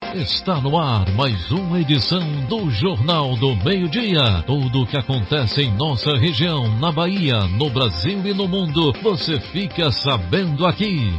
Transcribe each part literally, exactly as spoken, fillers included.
Está no ar mais uma edição do Jornal do Meio-Dia. Tudo o que acontece em nossa região, na Bahia, no Brasil e no mundo, você fica sabendo aqui.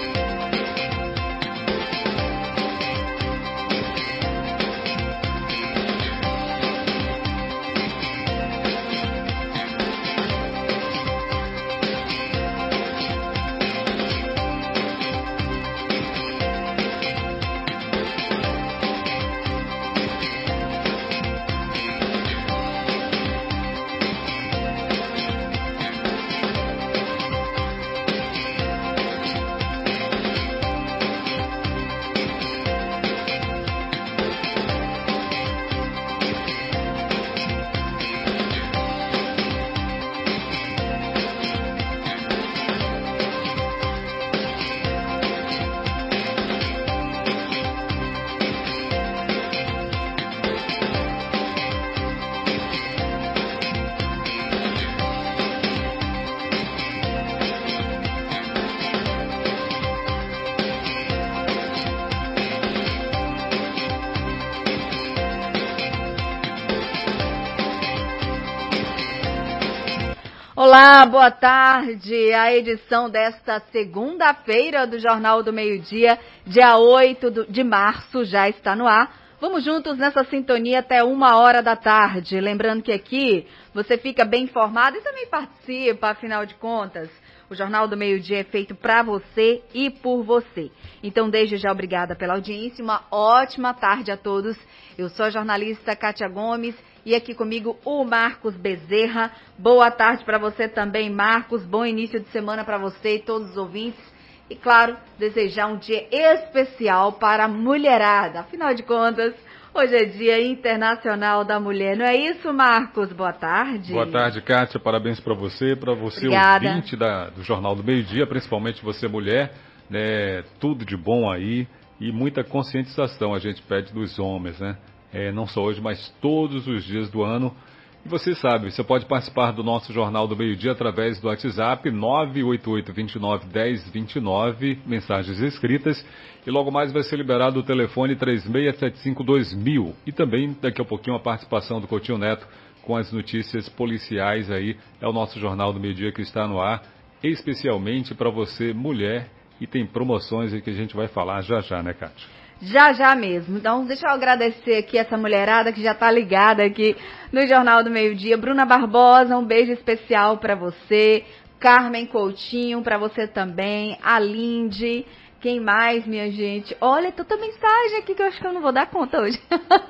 Olá, boa tarde. A edição desta segunda-feira do Jornal do Meio-Dia, dia oito de março, já está no ar. Vamos juntos nessa sintonia até uma hora da tarde. Lembrando que aqui você fica bem informado e também participa, afinal de contas. O Jornal do Meio-Dia é feito para você e por você. Então, desde já, obrigada pela audiência. Uma ótima tarde a todos. Eu sou a jornalista Kátia Gomes e aqui comigo o Marcos Bezerra. Boa tarde para você também, Marcos. Bom início de semana para você e todos os ouvintes. E, claro, desejar um dia especial para a mulherada. Afinal de contas, hoje é Dia Internacional da Mulher. Não é isso, Marcos? Boa tarde. Boa tarde, Kátia. Parabéns para você, para você, Obrigada. ouvinte da, do Jornal do Meio-Dia, principalmente você, mulher. Né, tudo de bom aí e muita conscientização a gente pede dos homens, né? É, não só hoje, mas todos os dias do ano. E você sabe, você pode participar do nosso Jornal do Meio-Dia através do WhatsApp nove oito oito, dois nove, um zero dois nove, mensagens escritas. E logo mais vai ser liberado o telefone três seis sete cinco dois mil. E também, daqui a pouquinho, a participação do Coutinho Neto com as notícias policiais aí. É o nosso Jornal do Meio-Dia que está no ar, especialmente para você, mulher. E tem promoções aí que a gente vai falar já já, né, Kátia? Já, já mesmo. Então, deixa eu agradecer aqui essa mulherada que já tá ligada aqui no Jornal do Meio-Dia. Bruna Barbosa, um beijo especial para você. Carmen Coutinho, para você também. A Lindy. Quem mais, minha gente? Olha, tanta mensagem aqui que eu acho que eu não vou dar conta hoje.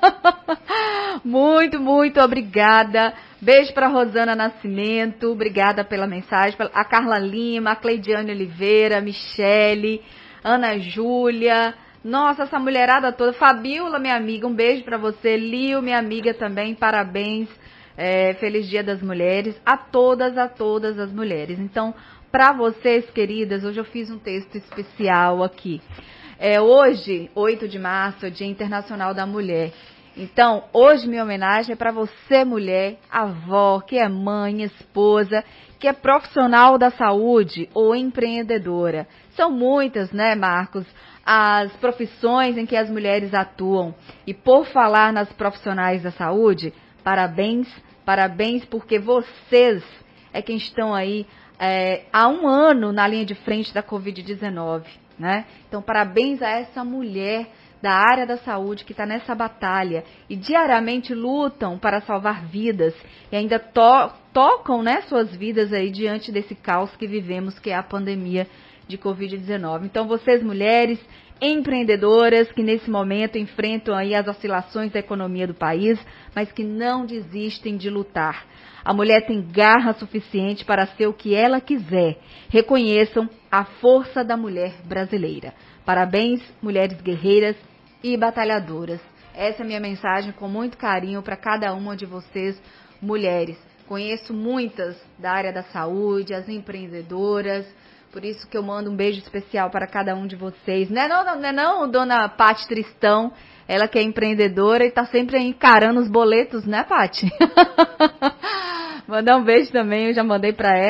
Muito, muito obrigada. Beijo para Rosana Nascimento. Obrigada pela mensagem. A Carla Lima, a Cleidiane Oliveira, a Michele, Ana Júlia. Nossa, essa mulherada toda. Fabiola, minha amiga, um beijo pra você. Lio, minha amiga também, parabéns. É, feliz Dia das Mulheres. A todas, a todas as mulheres. Então, pra vocês, queridas, hoje eu fiz um texto especial aqui. É, hoje, oito de março, é Dia Internacional da Mulher. Então, hoje minha homenagem é pra você, mulher, avó, que é mãe, esposa, que é profissional da saúde ou empreendedora. São muitas, né, Marcos? As profissões em que as mulheres atuam. E por falar nas profissionais da saúde, parabéns, parabéns, porque vocês é quem estão aí é, há um ano na linha de frente da covid dezenove, né? Então, parabéns a essa mulher da área da saúde que está nessa batalha e diariamente lutam para salvar vidas e ainda to tocam, né, suas vidas aí diante desse caos que vivemos, que é a pandemia de covid dezenove. Então, vocês mulheres empreendedoras que nesse momento enfrentam aí as oscilações da economia do país, mas que não desistem de lutar. A mulher tem garra suficiente para ser o que ela quiser. Reconheçam a força da mulher brasileira. Parabéns, mulheres guerreiras e batalhadoras. Essa é a minha mensagem com muito carinho para cada uma de vocês, mulheres. Conheço muitas da área da saúde, as empreendedoras. Por isso que eu mando um beijo especial para cada um de vocês. Não é não, não, é não dona Pati Tristão, ela que é empreendedora e está sempre encarando os boletos, né, Pati? Mandar um beijo também, eu já mandei para ela.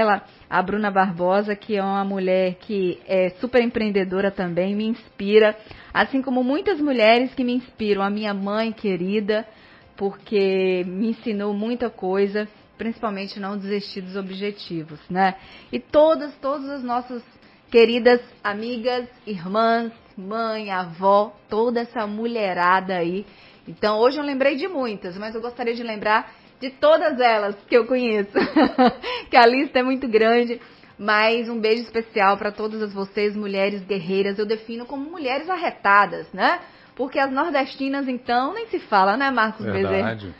a Bruna Barbosa, que é uma mulher que é super empreendedora também, me inspira, assim como muitas mulheres que me inspiram, a minha mãe querida, porque me ensinou muita coisa, principalmente não desistir dos objetivos, né? E todas, todas as nossas queridas amigas, irmãs, mãe, avó, toda essa mulherada aí. Então, hoje eu lembrei de muitas, mas eu gostaria de lembrar de todas elas que eu conheço, que a lista é muito grande, mas um beijo especial para todas vocês, mulheres guerreiras. Eu defino como mulheres arretadas, né? Porque as nordestinas, então, nem se fala, né, Marcos Bezerra? Verdade.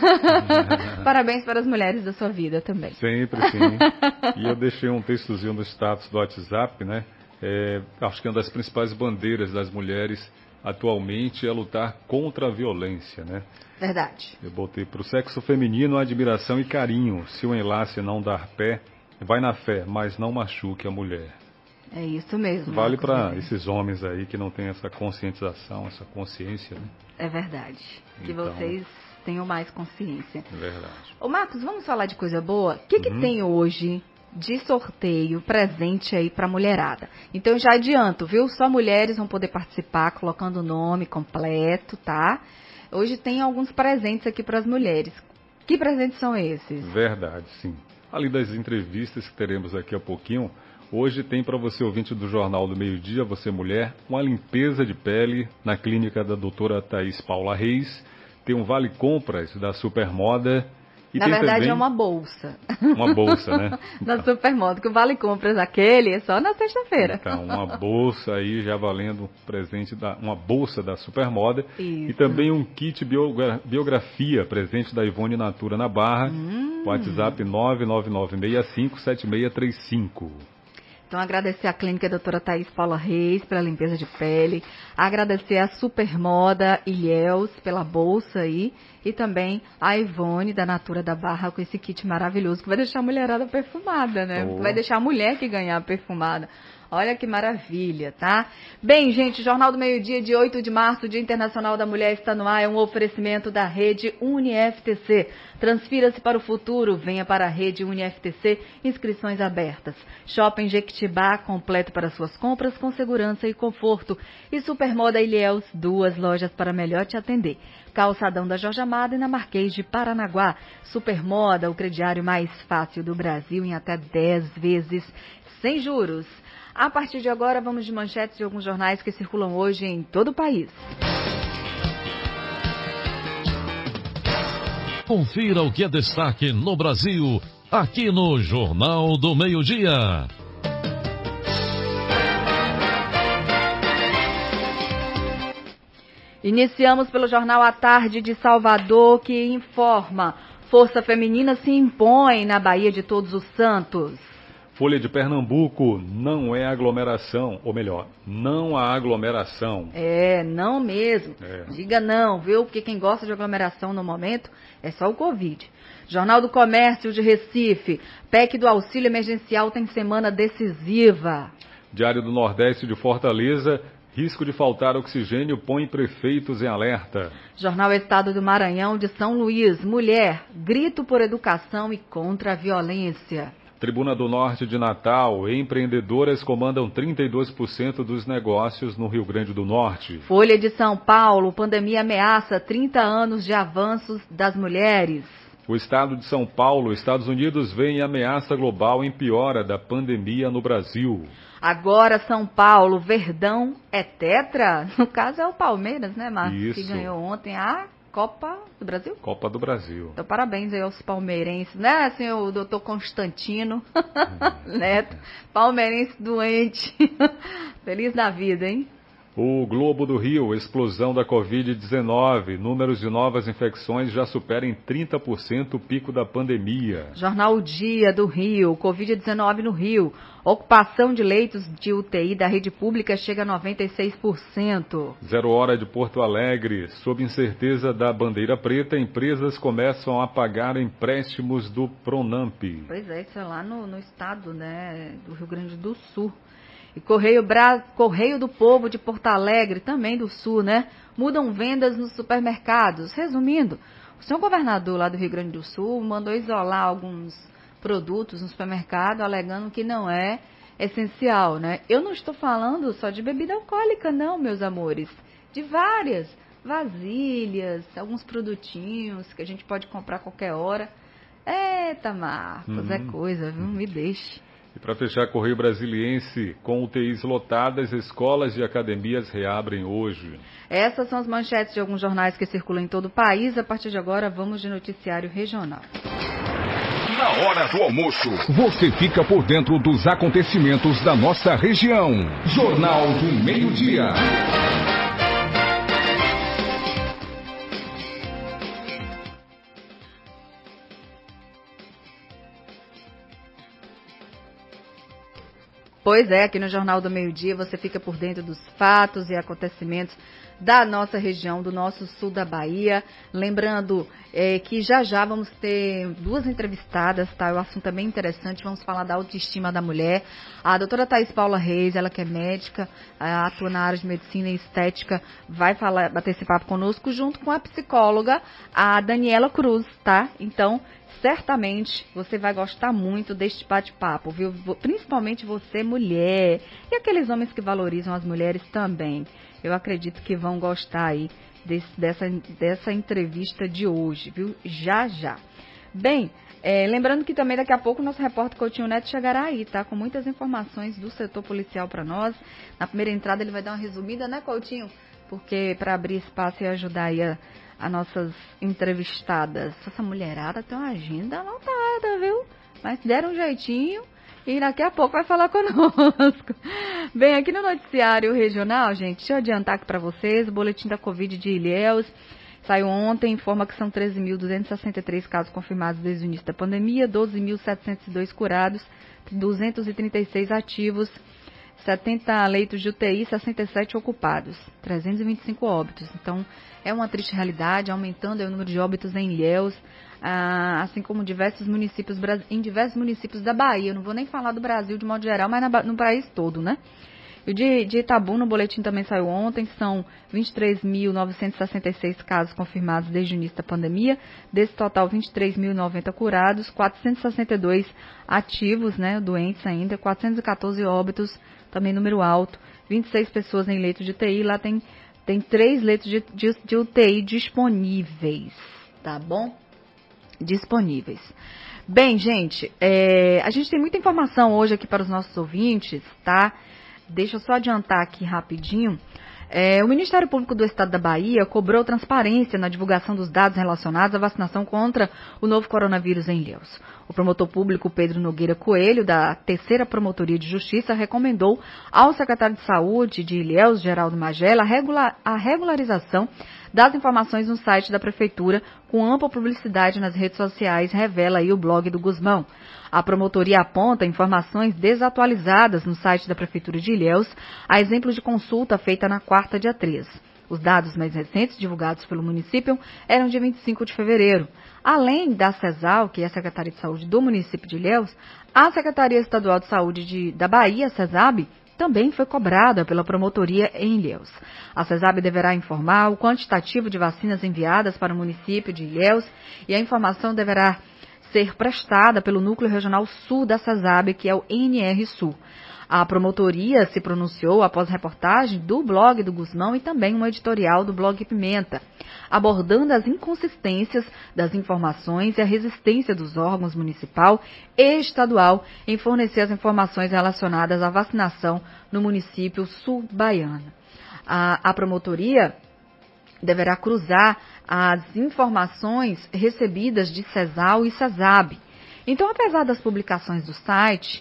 Parabéns para as mulheres da sua vida também. Sempre, sim. E eu deixei um textozinho no status do WhatsApp, né? É, acho que uma das principais bandeiras das mulheres atualmente é lutar contra a violência, né? Verdade. Eu botei para o sexo feminino admiração e carinho. Se o enlace não dar pé, vai na fé, mas não machuque a mulher. É isso mesmo. Vale para esses homens aí que não têm essa conscientização, essa consciência, né? É verdade. Que então, vocês tenham mais consciência. É verdade. Ô Marcos, vamos falar de coisa boa? O que, que uhum. tem hoje de sorteio, presente aí pra mulherada? Então eu já adianto, viu? Só mulheres vão poder participar, colocando o nome completo, tá? Hoje tem alguns presentes aqui para as mulheres. Que presentes são esses? Verdade, sim. Além das entrevistas que teremos aqui a pouquinho, hoje tem para você, ouvinte do Jornal do Meio Dia, você mulher, uma limpeza de pele na clínica da doutora Thaís Paula Reis. Tem um vale compras da Supermoda. E Na tem verdade também é uma bolsa. Uma bolsa, né? Da Supermoda, que o vale compras aquele é só na sexta-feira. Então, uma bolsa aí já valendo presente, da, uma bolsa da Supermoda. Isso. E também um kit biogra, biografia, presente da Ivone Natura na Barra. Hum. WhatsApp nove nove nove seis cinco sete seis três cinco. Então, agradecer à clínica doutora Thaís Paula Reis pela limpeza de pele, agradecer à Supermoda Ilhéus pela bolsa aí, e também a Ivone da Natura da Barra com esse kit maravilhoso, que vai deixar a mulherada perfumada, né? Oh. Vai deixar a mulher que ganhar perfumada. Olha que maravilha, tá? Bem, gente, Jornal do Meio-Dia de oito de março, Dia Internacional da Mulher, está no ar, é um oferecimento da rede UniFTC. Transfira-se para o futuro, venha para a rede UniFTC, inscrições abertas. Shopping Jequitibá, completo para suas compras com segurança e conforto. E Supermoda Ilhéus, duas lojas para melhor te atender. Calçadão da Jorge Amado e na Marquês de Paranaguá. Supermoda, o crediário mais fácil do Brasil em até dez vezes sem juros. A partir de agora, vamos de manchetes de alguns jornais que circulam hoje em todo o país. Confira o que é destaque no Brasil, aqui no Jornal do Meio-Dia. Iniciamos pelo Jornal à Tarde de Salvador, que informa: Força Feminina se impõe na Baía de Todos os Santos. Folha de Pernambuco, não é aglomeração, ou melhor, não há aglomeração. É, não mesmo. É. Diga não, viu? Porque quem gosta de aglomeração no momento é só o Covid. Jornal do Comércio de Recife, P E C do auxílio emergencial tem semana decisiva. Diário do Nordeste de Fortaleza, risco de faltar oxigênio põe prefeitos em alerta. Jornal Estado do Maranhão de São Luís, mulher, grito por educação e contra a violência. Tribuna do Norte de Natal, empreendedoras comandam trinta e dois por cento dos negócios no Rio Grande do Norte. Folha de São Paulo, pandemia ameaça trinta anos de avanços das mulheres. O estado de São Paulo, Estados Unidos veem ameaça global em piora da pandemia no Brasil. Agora São Paulo, Verdão é tetra? No caso é o Palmeiras, né, Marcos? Isso. Que ganhou ontem a Copa do Brasil? Copa do Brasil. Então, parabéns aí aos palmeirenses, né, senhor doutor Constantino hum. Neto, palmeirense doente, feliz da vida, hein? O Globo do Rio, explosão da covid dezenove, números de novas infecções já superam em trinta por cento o pico da pandemia. Jornal Dia do Rio, covid dezenove no Rio, ocupação de leitos de U T I da rede pública chega a noventa e seis por cento. Zero hora de Porto Alegre, sob incerteza da bandeira preta, empresas começam a pagar empréstimos do Pronamp. Pois é, isso é lá no, no estado, né, do Rio Grande do Sul. E Correio, Bra... Correio do Povo de Porto Alegre, também do Sul, né? Mudam vendas nos supermercados. Resumindo, o senhor governador lá do Rio Grande do Sul mandou isolar alguns produtos no supermercado alegando que não é essencial, né? Eu não estou falando só de bebida alcoólica, não, meus amores. De várias vasilhas, alguns produtinhos que a gente pode comprar a qualquer hora. Eita, Marcos, uhum. é coisa, viu? Me deixe. E para fechar, Correio Brasiliense, com U T Is lotadas, escolas e academias reabrem hoje. Essas são as manchetes de alguns jornais que circulam em todo o país. A partir de agora, vamos de noticiário regional. Na hora do almoço, você fica por dentro dos acontecimentos da nossa região. Jornal do Meio-Dia. Pois é, aqui no Jornal do Meio-Dia você fica por dentro dos fatos e acontecimentos da nossa região, do nosso sul da Bahia. Lembrando é, que já já vamos ter duas entrevistadas, tá? O assunto é bem interessante, vamos falar da autoestima da mulher. A doutora Thaís Paula Reis, ela que é médica, atua na área de medicina e estética, vai falar, bater esse papo conosco, junto com a psicóloga, a Daniela Cruz, tá? Então, certamente você vai gostar muito deste bate-papo, viu? Principalmente você, mulher, e aqueles homens que valorizam as mulheres também. Eu acredito que vão gostar aí desse, dessa, dessa entrevista de hoje, viu? Já, já. Bem, é, lembrando que também daqui a pouco o nosso repórter Coutinho Neto chegará aí, tá? Com muitas informações do setor policial para nós. Na primeira entrada ele vai dar uma resumida, né, Coutinho? Porque para abrir espaço e ajudar aí a as nossas entrevistadas. Essa mulherada tem uma agenda anotada, viu? Mas deram um jeitinho e daqui a pouco vai falar conosco. Bem, aqui no noticiário regional, gente, deixa eu adiantar aqui para vocês, o boletim da Covid de Ilhéus saiu ontem, informa que são treze mil duzentos e sessenta e três casos confirmados desde o início da pandemia, doze mil setecentos e dois curados, duzentos e trinta e seis ativos, setenta leitos de U T I, sessenta e sete ocupados, trezentos e vinte e cinco óbitos. Então, é uma triste realidade, aumentando o número de óbitos em Ilhéus, ah, assim como diversos municípios, em diversos municípios da Bahia. Eu não vou nem falar do Brasil de modo geral, mas na, no país todo, né? E de, de Itabuna, o boletim também saiu ontem, são vinte e três mil novecentos e sessenta e seis casos confirmados desde o início da pandemia, desse total vinte e três mil e noventa curados, quatrocentos e sessenta e dois ativos, né, doentes ainda, quatrocentos e quatorze óbitos, também número alto, vinte e seis pessoas em leito de U T I, lá tem, tem três leitos de, de, de U T I disponíveis, tá bom? Disponíveis. Bem, gente, é, a gente tem muita informação hoje aqui para os nossos ouvintes, tá? Deixa eu só adiantar aqui rapidinho. É, o Ministério Público do Estado da Bahia cobrou transparência na divulgação dos dados relacionados à vacinação contra o novo coronavírus em Ilhéus. O promotor público Pedro Nogueira Coelho, da terceira Promotoria de Justiça, recomendou ao secretário de Saúde de Ilhéus, Geraldo Magela, a, regular, a regularização das informações no site da Prefeitura, com ampla publicidade nas redes sociais, revela aí o blog do Gusmão. A promotoria aponta informações desatualizadas no site da Prefeitura de Ilhéus, a exemplo de consulta feita na quarta, dia treze. Os dados mais recentes, divulgados pelo município, eram de vinte e cinco de fevereiro. Além da CESAL, que é a Secretaria de Saúde do município de Ilhéus, a Secretaria Estadual de Saúde de, da Bahia, a CESAB, também foi cobrada pela promotoria em Ilhéus. A CESAB deverá informar o quantitativo de vacinas enviadas para o município de Ilhéus e a informação deverá ser prestada pelo Núcleo Regional Sul da CESAB, que é o N R Sul. A promotoria se pronunciou após reportagem do blog do Gusmão e também um editorial do blog Pimenta, abordando as inconsistências das informações e a resistência dos órgãos municipal e estadual em fornecer as informações relacionadas à vacinação no município sul-baiano. A, a promotoria deverá cruzar as informações recebidas de CESAL e CESAB. Então, apesar das publicações do site,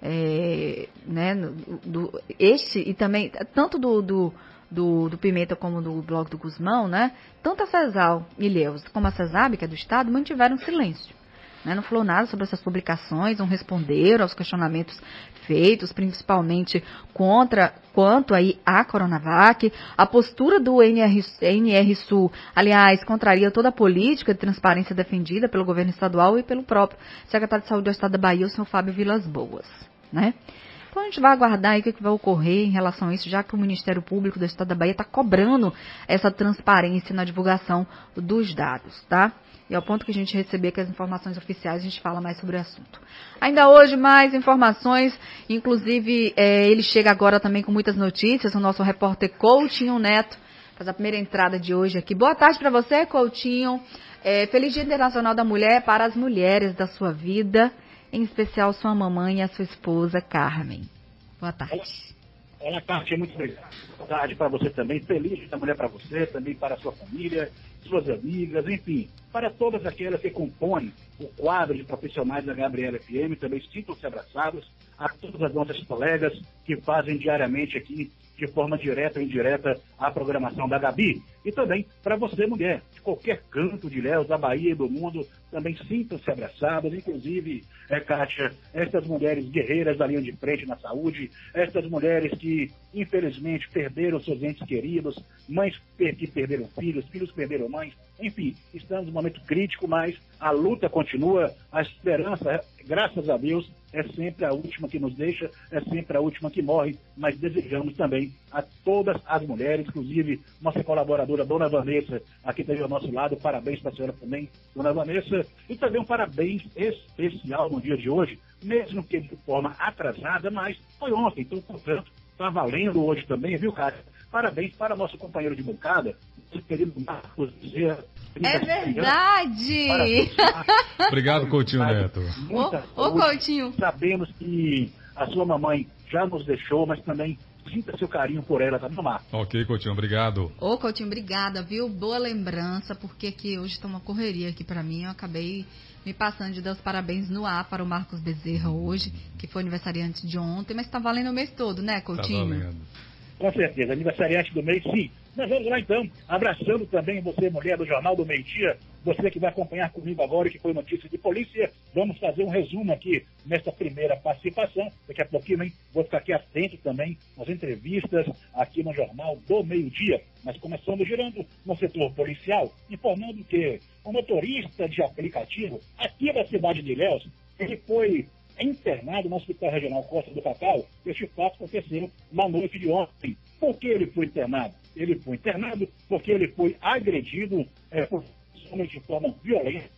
é, né, do, este e também, tanto do, do, do, do Pimenta como do blog do Gusmão, né, tanto a CESAL e Ilhéus como a CESAB, que é do Estado, mantiveram silêncio. Né, não falou nada sobre essas publicações, não responderam aos questionamentos feitos, principalmente contra, quanto aí à Coronavac. A postura do N R, N R Sul, aliás, contraria toda a política de transparência defendida pelo governo estadual e pelo próprio secretário de Saúde do Estado da Bahia, o senhor Fábio Vilas Boas, né? Então a gente vai aguardar aí o que vai ocorrer em relação a isso, já que o Ministério Público do Estado da Bahia está cobrando essa transparência na divulgação dos dados, tá? E ao ponto que a gente receber que as informações oficiais, a gente fala mais sobre o assunto. Ainda hoje, mais informações, inclusive é, ele chega agora também com muitas notícias, o nosso repórter Coutinho Neto, faz a primeira entrada de hoje aqui. Boa tarde para você, Coutinho. É, Feliz Dia Internacional da Mulher para as mulheres da sua vida, em especial sua mamãe e a sua esposa, Carmen. Boa tarde. Olá, Kátia, muito obrigado. Boa tarde para você também. Feliz Dia da Mulher para você, também para a sua família, suas amigas, enfim, para todas aquelas que compõem o quadro de profissionais da Gabriela F M, também sintam-se abraçados, a todas as nossas colegas que fazem diariamente aqui, de forma direta ou indireta, a programação da Gabi. E também para você, mulher, de qualquer canto de Ilhéus, da Bahia e do mundo, também sintam-se abraçadas, inclusive, é, Kátia, estas mulheres guerreiras da linha de frente na saúde, estas mulheres que, infelizmente, perderam seus entes queridos, mães que perderam filhos, filhos que perderam mães, enfim, estamos num momento crítico, mas a luta continua, a esperança, graças a Deus, é sempre a última que nos deixa, é sempre a última que morre, mas desejamos também a todas as mulheres, inclusive nossa colaboradora, Dona Vanessa, aqui também ao nosso lado, parabéns para a senhora também, Dona Vanessa, e também um parabéns especial no dia de hoje, mesmo que de forma atrasada, mas foi ontem, então, portanto, está valendo hoje também, viu, cara? Parabéns para nosso companheiro de bancada, nosso querido Marcos Bezerra. É verdade! Obrigado, Coutinho Neto. Ô, ô, Coutinho. Sabemos que a sua mamãe já nos deixou, mas também sinta seu carinho por ela, tá, Mar? Ok, Coutinho, obrigado. Ô, Coutinho, obrigada, viu? Boa lembrança, porque aqui hoje está uma correria aqui para mim. Eu acabei me passando de dar os parabéns no ar para o Marcos Bezerra hoje, que foi aniversariante de ontem, mas está valendo o mês todo, né, Coutinho? Tá valendo. Com certeza, aniversariante do mês, sim. Nós vamos lá então, abraçando também você, mulher do Jornal do Meio Dia, você que vai acompanhar comigo agora, que foi notícia de polícia. Vamos fazer um resumo aqui nesta primeira participação. Daqui a pouquinho, hein, vou ficar aqui atento também nas entrevistas aqui no Jornal do Meio Dia. Mas começando girando no setor policial, informando que o motorista de aplicativo aqui da cidade de Ilhéus, ele foi internado no Hospital Regional Costa do Cacau. Este fato aconteceu na noite de ontem. Por que ele foi internado? Ele foi internado porque ele foi agredido é, por homens de forma violenta,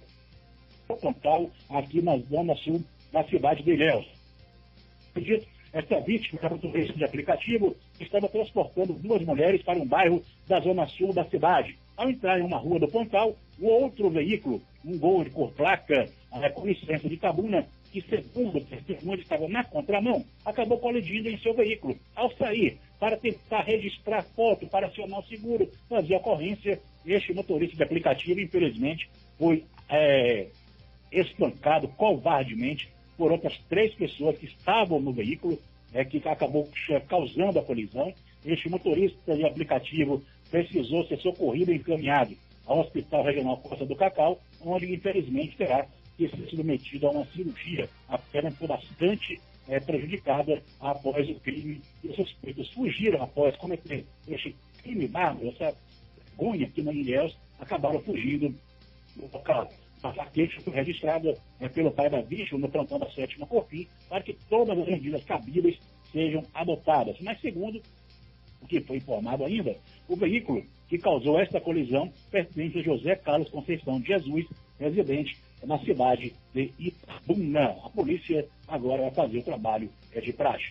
pontal, aqui na zona sul da cidade de Ilhéus. Acredito, esta vítima era motorista de aplicativo que estava transportando duas mulheres para um bairro da zona sul da cidade. Ao entrar em uma rua do Pontal, o outro veículo, um Gol de cor placa, é, com licença de Tabuna, que segundo o testemunho estava na contramão, acabou colidindo em seu veículo. Ao sair, para tentar registrar foto, para acionar o seguro, fazer a ocorrência, este motorista de aplicativo, infelizmente, foi é, espancado covardemente por outras três pessoas que estavam no veículo, é, que acabou causando a colisão. Este motorista de aplicativo precisou ser socorrido e encaminhado ao Hospital Regional Costa do Cacau, onde, infelizmente, terá que ser submetido a uma cirurgia. A perna foi bastante é, prejudicada após o crime, e os suspeitos fugiram após cometer este crime bárbaro, essa vergonha aqui na Ilhéus, acabaram fugindo do local. A queixa foi registrada é, pelo pai da vítima no plantão da sétima Cofim para que todas as medidas cabíveis sejam adotadas. Mas, segundo o que foi informado ainda, o veículo que causou esta colisão pertence a José Carlos Conceição de Jesus, residente na cidade de Itabuna. A polícia agora vai fazer o trabalho é, de praxe.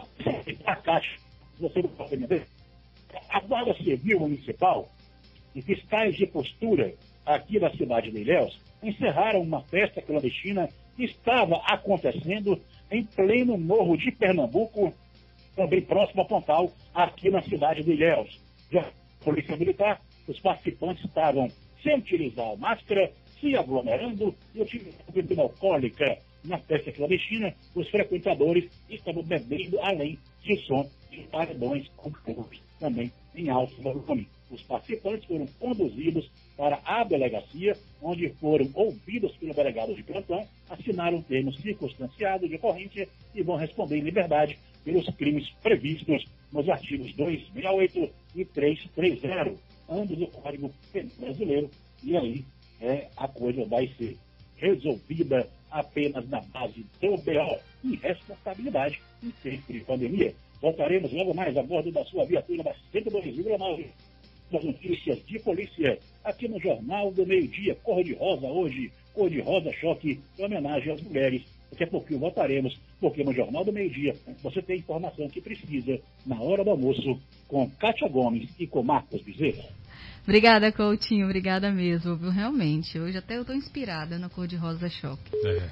A Caixa, você não pode entender, a Guarda Civil Municipal e fiscais de postura aqui da cidade de Ilhéus encerraram uma festa clandestina que estava acontecendo em pleno morro de Pernambuco, também próximo a Pontal, aqui na cidade de Ilhéus. Já a Polícia Militar, os participantes estavam sem utilizar máscara, se aglomerando e utilizando bebida alcoólica. Na festa clandestina, os frequentadores estavam bebendo além de som de paredões com fogo, também em alto volume. Os participantes foram conduzidos para a delegacia, onde foram ouvidos pelo delegado de plantão, assinaram um termo circunstanciado de ocorrência e vão responder em liberdade pelos crimes previstos nos artigos duzentos e sessenta e oito e trezentos e trinta, ambos do Código Penal Brasileiro, e aí é, a coisa vai ser resolvida apenas na base do B O e responsabilidade em tempo de pandemia. Voltaremos logo mais a bordo da sua viatura da cento e dois vírgula nove. das notícias de polícia, aqui no Jornal do Meio-Dia, cor de rosa hoje, cor de rosa choque, em homenagem às mulheres. Daqui a pouquinho votaremos, porque no Jornal do Meio-Dia você tem a informação que precisa na hora do almoço com Kátia Gomes e com Marcos Bezerra. Obrigada, Coutinho, obrigada mesmo, viu? Realmente, hoje até eu estou inspirada na cor de rosa choque. É.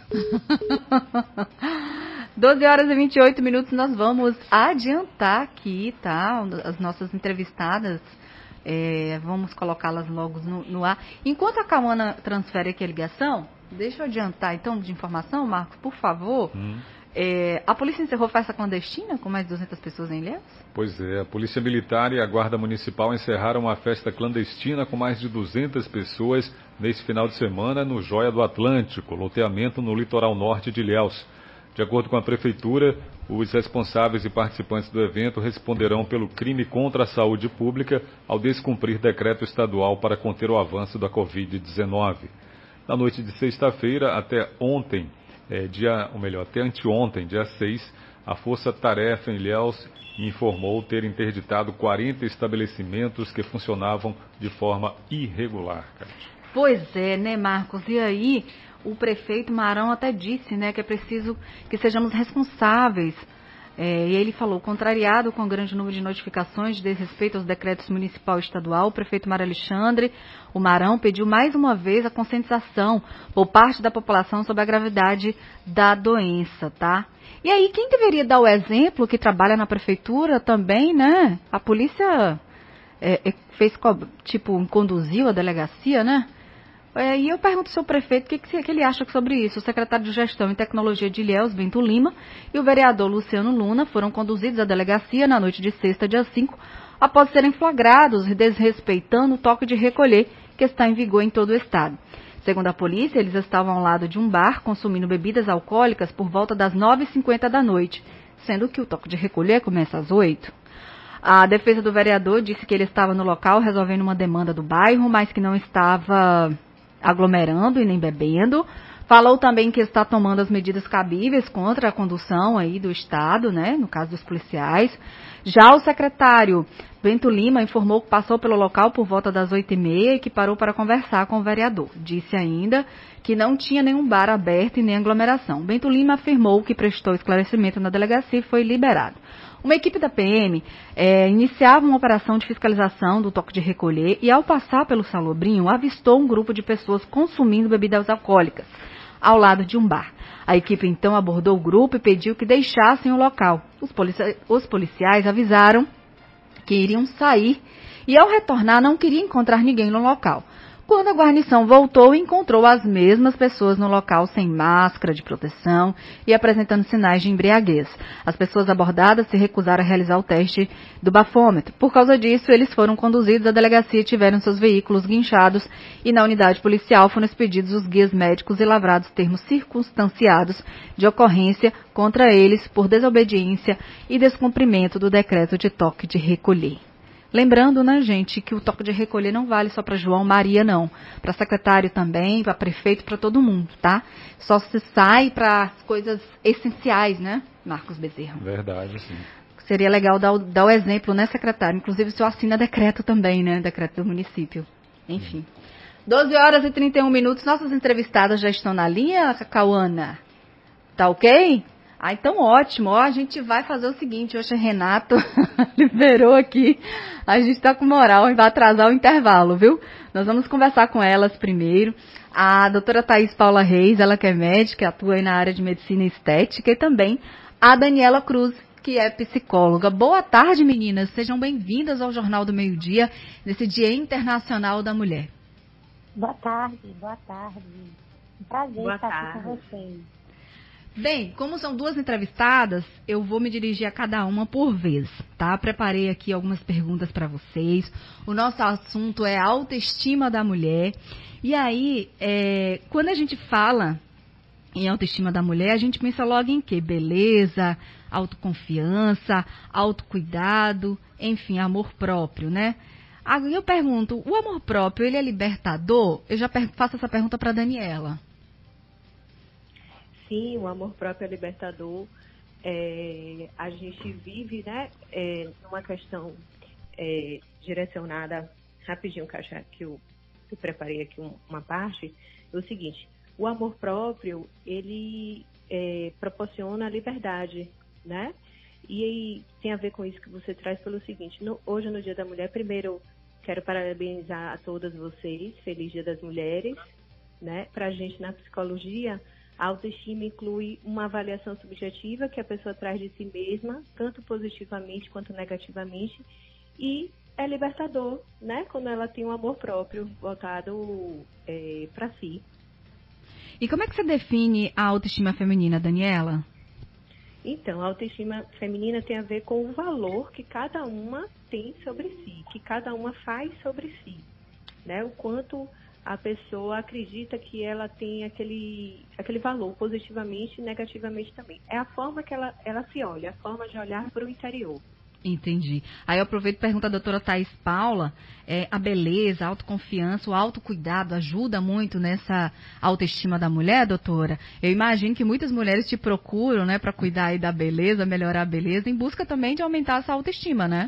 doze horas e vinte e oito minutos, nós vamos adiantar aqui, tá? As nossas entrevistadas, é, vamos colocá-las logo no, no ar. Enquanto a Cauana transfere aqui a ligação, deixa eu adiantar então de informação, Marcos, por favor. Hum. É, a polícia encerrou festa clandestina com mais de duzentas pessoas em Ilhéus? Pois é, a Polícia Militar e a Guarda Municipal encerraram uma festa clandestina com mais de duzentas pessoas nesse final de semana no Joia do Atlântico, loteamento no litoral norte de Ilhéus. De acordo com a Prefeitura, os responsáveis e participantes do evento responderão pelo crime contra a saúde pública ao descumprir decreto estadual para conter o avanço da covid dezenove. Na noite de sexta-feira até ontem, é, dia, ou melhor, até anteontem, dia seis, a Força Tarefa em Ilhéus informou ter interditado quarenta estabelecimentos que funcionavam de forma irregular. Cara. Pois é, né, Marcos? E aí, o prefeito Marão até disse, né, que é preciso que sejamos responsáveis. É, e ele falou, contrariado com o grande número de notificações de desrespeito aos decretos municipal e estadual, o prefeito Mário Alexandre, o Marão, pediu mais uma vez a conscientização por parte da população sobre a gravidade da doença, tá? E aí, quem deveria dar o exemplo, que trabalha na prefeitura também, né? A polícia é, fez, tipo, conduziu a delegacia, né? É, e eu pergunto ao seu prefeito o que, que ele acha sobre isso. O secretário de Gestão e Tecnologia de Ilhéus, Bento Lima, e o vereador Luciano Luna foram conduzidos à delegacia na noite de sexta, dia cinco, após serem flagrados desrespeitando o toque de recolher que está em vigor em todo o estado. Segundo a polícia, eles estavam ao lado de um bar consumindo bebidas alcoólicas por volta das nove e cinquenta da noite, sendo que o toque de recolher começa às oito. A defesa do vereador disse que ele estava no local resolvendo uma demanda do bairro, mas que não estava aglomerando e nem bebendo. Falou também que está tomando as medidas cabíveis contra a condução aí do Estado, né, no caso dos policiais. Já o secretário Bento Lima informou que passou pelo local por volta das oito e meia e que parou para conversar com o vereador. Disse ainda que não tinha nenhum bar aberto e nem aglomeração. Bento Lima afirmou que prestou esclarecimento na delegacia e foi liberado. Uma equipe da P M é, iniciava uma operação de fiscalização do toque de recolher e, ao passar pelo Salobrinho, avistou um grupo de pessoas consumindo bebidas alcoólicas ao lado de um bar. A equipe, então, abordou o grupo e pediu que deixassem o local. Os, policia- os policiais avisaram que iriam sair e, ao retornar, não queriam encontrar ninguém no local. Quando a guarnição voltou, encontrou as mesmas pessoas no local sem máscara de proteção e apresentando sinais de embriaguez. As pessoas abordadas se recusaram a realizar o teste do bafômetro. Por causa disso, eles foram conduzidos à delegacia e tiveram seus veículos guinchados e na unidade policial foram expedidos os guias médicos e lavrados termos circunstanciados de ocorrência contra eles por desobediência e descumprimento do decreto de toque de recolher. Lembrando, né, gente, que o toque de recolher não vale só para João Maria, não. Para secretário também, para prefeito, para todo mundo, tá? Só se sai para as coisas essenciais, né, Marcos Bezerra? Verdade, sim. Seria legal dar o, dar o exemplo, né, secretário? Inclusive, o senhor assina decreto também, né, decreto do município. Enfim. doze horas e trinta e um minutos, nossas entrevistadas já estão na linha, Cauana? Tá ok? Ah, então ótimo. Ó, a gente vai fazer o seguinte, hoje o Renato liberou aqui, a gente tá com moral e vai atrasar o intervalo, viu? Nós vamos conversar com elas primeiro. A doutora Thaís Paula Reis, ela que é médica, atua aí na área de medicina estética, e também a Daniela Cruz, que é psicóloga. Boa tarde, meninas. Sejam bem-vindas ao Jornal do Meio-Dia, nesse Dia Internacional da Mulher. Boa tarde, boa tarde. Um prazer boa estar tarde. aqui com vocês. Bem, como são duas entrevistadas, eu vou me dirigir a cada uma por vez, tá? Preparei aqui algumas perguntas para vocês. O nosso assunto é autoestima da mulher. E aí, é, quando a gente fala em autoestima da mulher, a gente pensa logo em quê? Beleza, autoconfiança, autocuidado, enfim, amor próprio, né? Aí eu pergunto, o amor próprio, ele é libertador? Eu já faço essa pergunta para a Daniela. Sim, o amor próprio é libertador. É, a gente vive, né, é, numa questão é, direcionada rapidinho, Caixa, que eu, eu preparei aqui um, uma parte, é o seguinte, o amor próprio, ele é, proporciona a liberdade, né? E aí tem a ver com isso que você traz pelo seguinte, no, hoje no Dia da Mulher, primeiro quero parabenizar a todas vocês, Feliz Dia das Mulheres, né? Pra gente na psicologia, a autoestima inclui uma avaliação subjetiva que a pessoa traz de si mesma, tanto positivamente quanto negativamente, e é libertador, né? Quando ela tem um amor próprio voltado é, para si. E como é que você define a autoestima feminina, Daniela? Então, a autoestima feminina tem a ver com o valor que cada uma tem sobre si, que cada uma faz sobre si, né? O quanto a pessoa acredita que ela tem aquele, aquele valor, positivamente e negativamente também. É a forma que ela, ela se olha, a forma de olhar para o interior. Entendi. Aí eu aproveito e pergunto à doutora Thaís Paula, é, a beleza, a autoconfiança, o autocuidado ajuda muito nessa autoestima da mulher, doutora? Eu imagino que muitas mulheres te procuram, né, para cuidar aí da beleza, melhorar a beleza, em busca também de aumentar essa autoestima, né?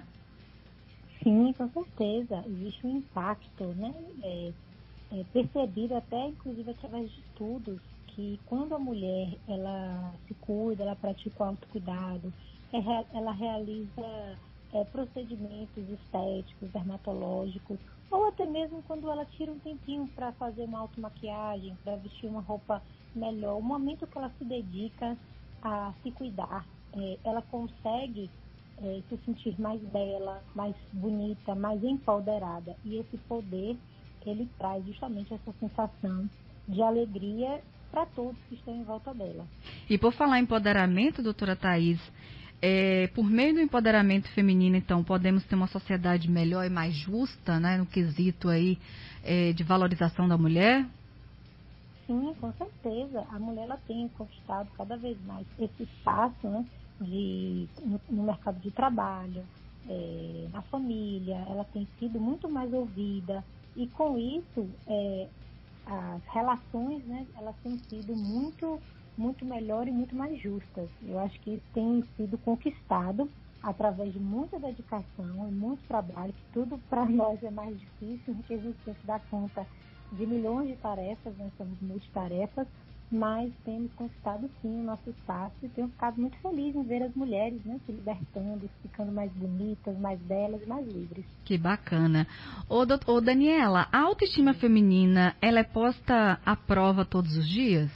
Sim, com certeza. Existe um impacto, né? É, é percebido até, inclusive, através de estudos, que quando a mulher ela se cuida, ela pratica o autocuidado, ela realiza é, procedimentos estéticos, dermatológicos, ou até mesmo quando ela tira um tempinho para fazer uma automaquiagem, para vestir uma roupa melhor, o momento que ela se dedica a se cuidar, é, ela consegue é, se sentir mais bela, mais bonita, mais empoderada. E esse poder, ele traz justamente essa sensação de alegria para todos que estão em volta dela. E por falar em empoderamento, doutora Thaís, É, por meio do empoderamento feminino, então, podemos ter uma sociedade melhor e mais justa, né, no quesito aí é, de valorização da mulher? Sim, com certeza. A mulher ela tem conquistado cada vez mais esse espaço, né, de, no, no mercado de trabalho, é, na família, ela tem sido muito mais ouvida e com isso é, as relações, né, elas têm sido muito muito melhor e muito mais justas. Eu acho que isso tem sido conquistado através de muita dedicação e muito trabalho, que tudo para nós é mais difícil, porque a gente tem que dar conta de milhões de tarefas, nós somos multitarefas, mas temos conquistado sim o nosso espaço e tenho ficado muito feliz em ver as mulheres, né, se libertando, ficando mais bonitas, mais belas e mais livres. Que bacana. Ô, doutor, ô Daniela, a autoestima feminina, ela é posta à prova todos os dias?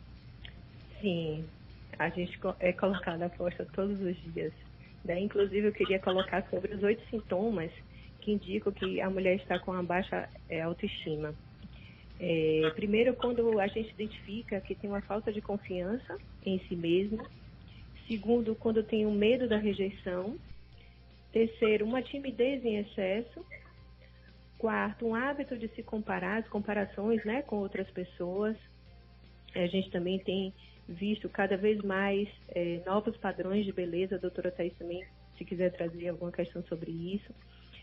Sim, a gente é colocada à prova todos os dias. Né? Inclusive, eu queria colocar sobre os oito sintomas que indicam que a mulher está com uma baixa é, autoestima. É, primeiro, quando a gente identifica que tem uma falta de confiança em si mesma. Segundo, quando tem um medo da rejeição. Terceiro, uma timidez em excesso. Quarto, um hábito de se comparar, as comparações, né, com outras pessoas. A gente também tem visto cada vez mais é, novos padrões de beleza. A doutora Thaís também, se quiser trazer alguma questão sobre isso.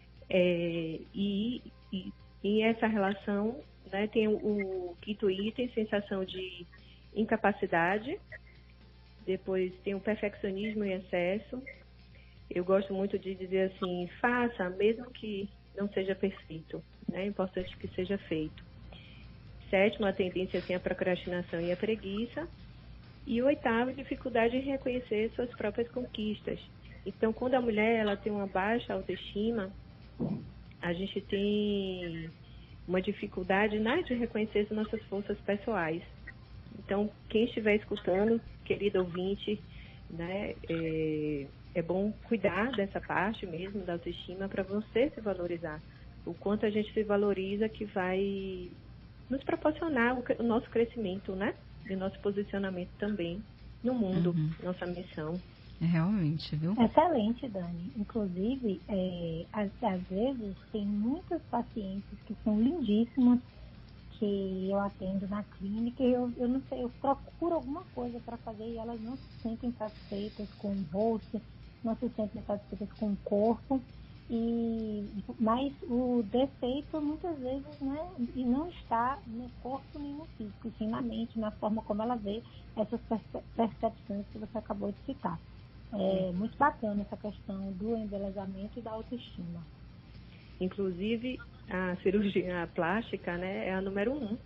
É, e, e, e essa relação, né, tem o, o quinto item, sensação de incapacidade. Depois tem o perfeccionismo em excesso. Eu gosto muito de dizer assim, faça, mesmo que não seja perfeito. Né? É importante que seja feito. Sétimo, a tendência assim, à procrastinação e à preguiça. E o oitavo, dificuldade em reconhecer suas próprias conquistas. Então, quando a mulher ela tem uma baixa autoestima, a gente tem uma dificuldade, né, de reconhecer as nossas forças pessoais. Então, quem estiver escutando, querido ouvinte, né, é, é bom cuidar dessa parte mesmo da autoestima para você se valorizar. O quanto a gente se valoriza que vai nos proporcionar o, o nosso crescimento, né? E o nosso posicionamento também no mundo, uhum. Nossa missão. É realmente, viu? Excelente, Dani. Inclusive, é, às, às vezes, tem muitas pacientes que são lindíssimas, que eu atendo na clínica e eu, eu não sei, eu procuro alguma coisa para fazer e elas não se sentem satisfeitas com o rosto, não se sentem satisfeitas com o corpo. E, mas o defeito muitas vezes, né, e não está no corpo nem no físico, sim na mente, na forma como ela vê essas perce- percepções que você acabou de citar. É muito bacana essa questão do embelezamento e da autoestima. Inclusive, a cirurgia plástica, né, é a número um.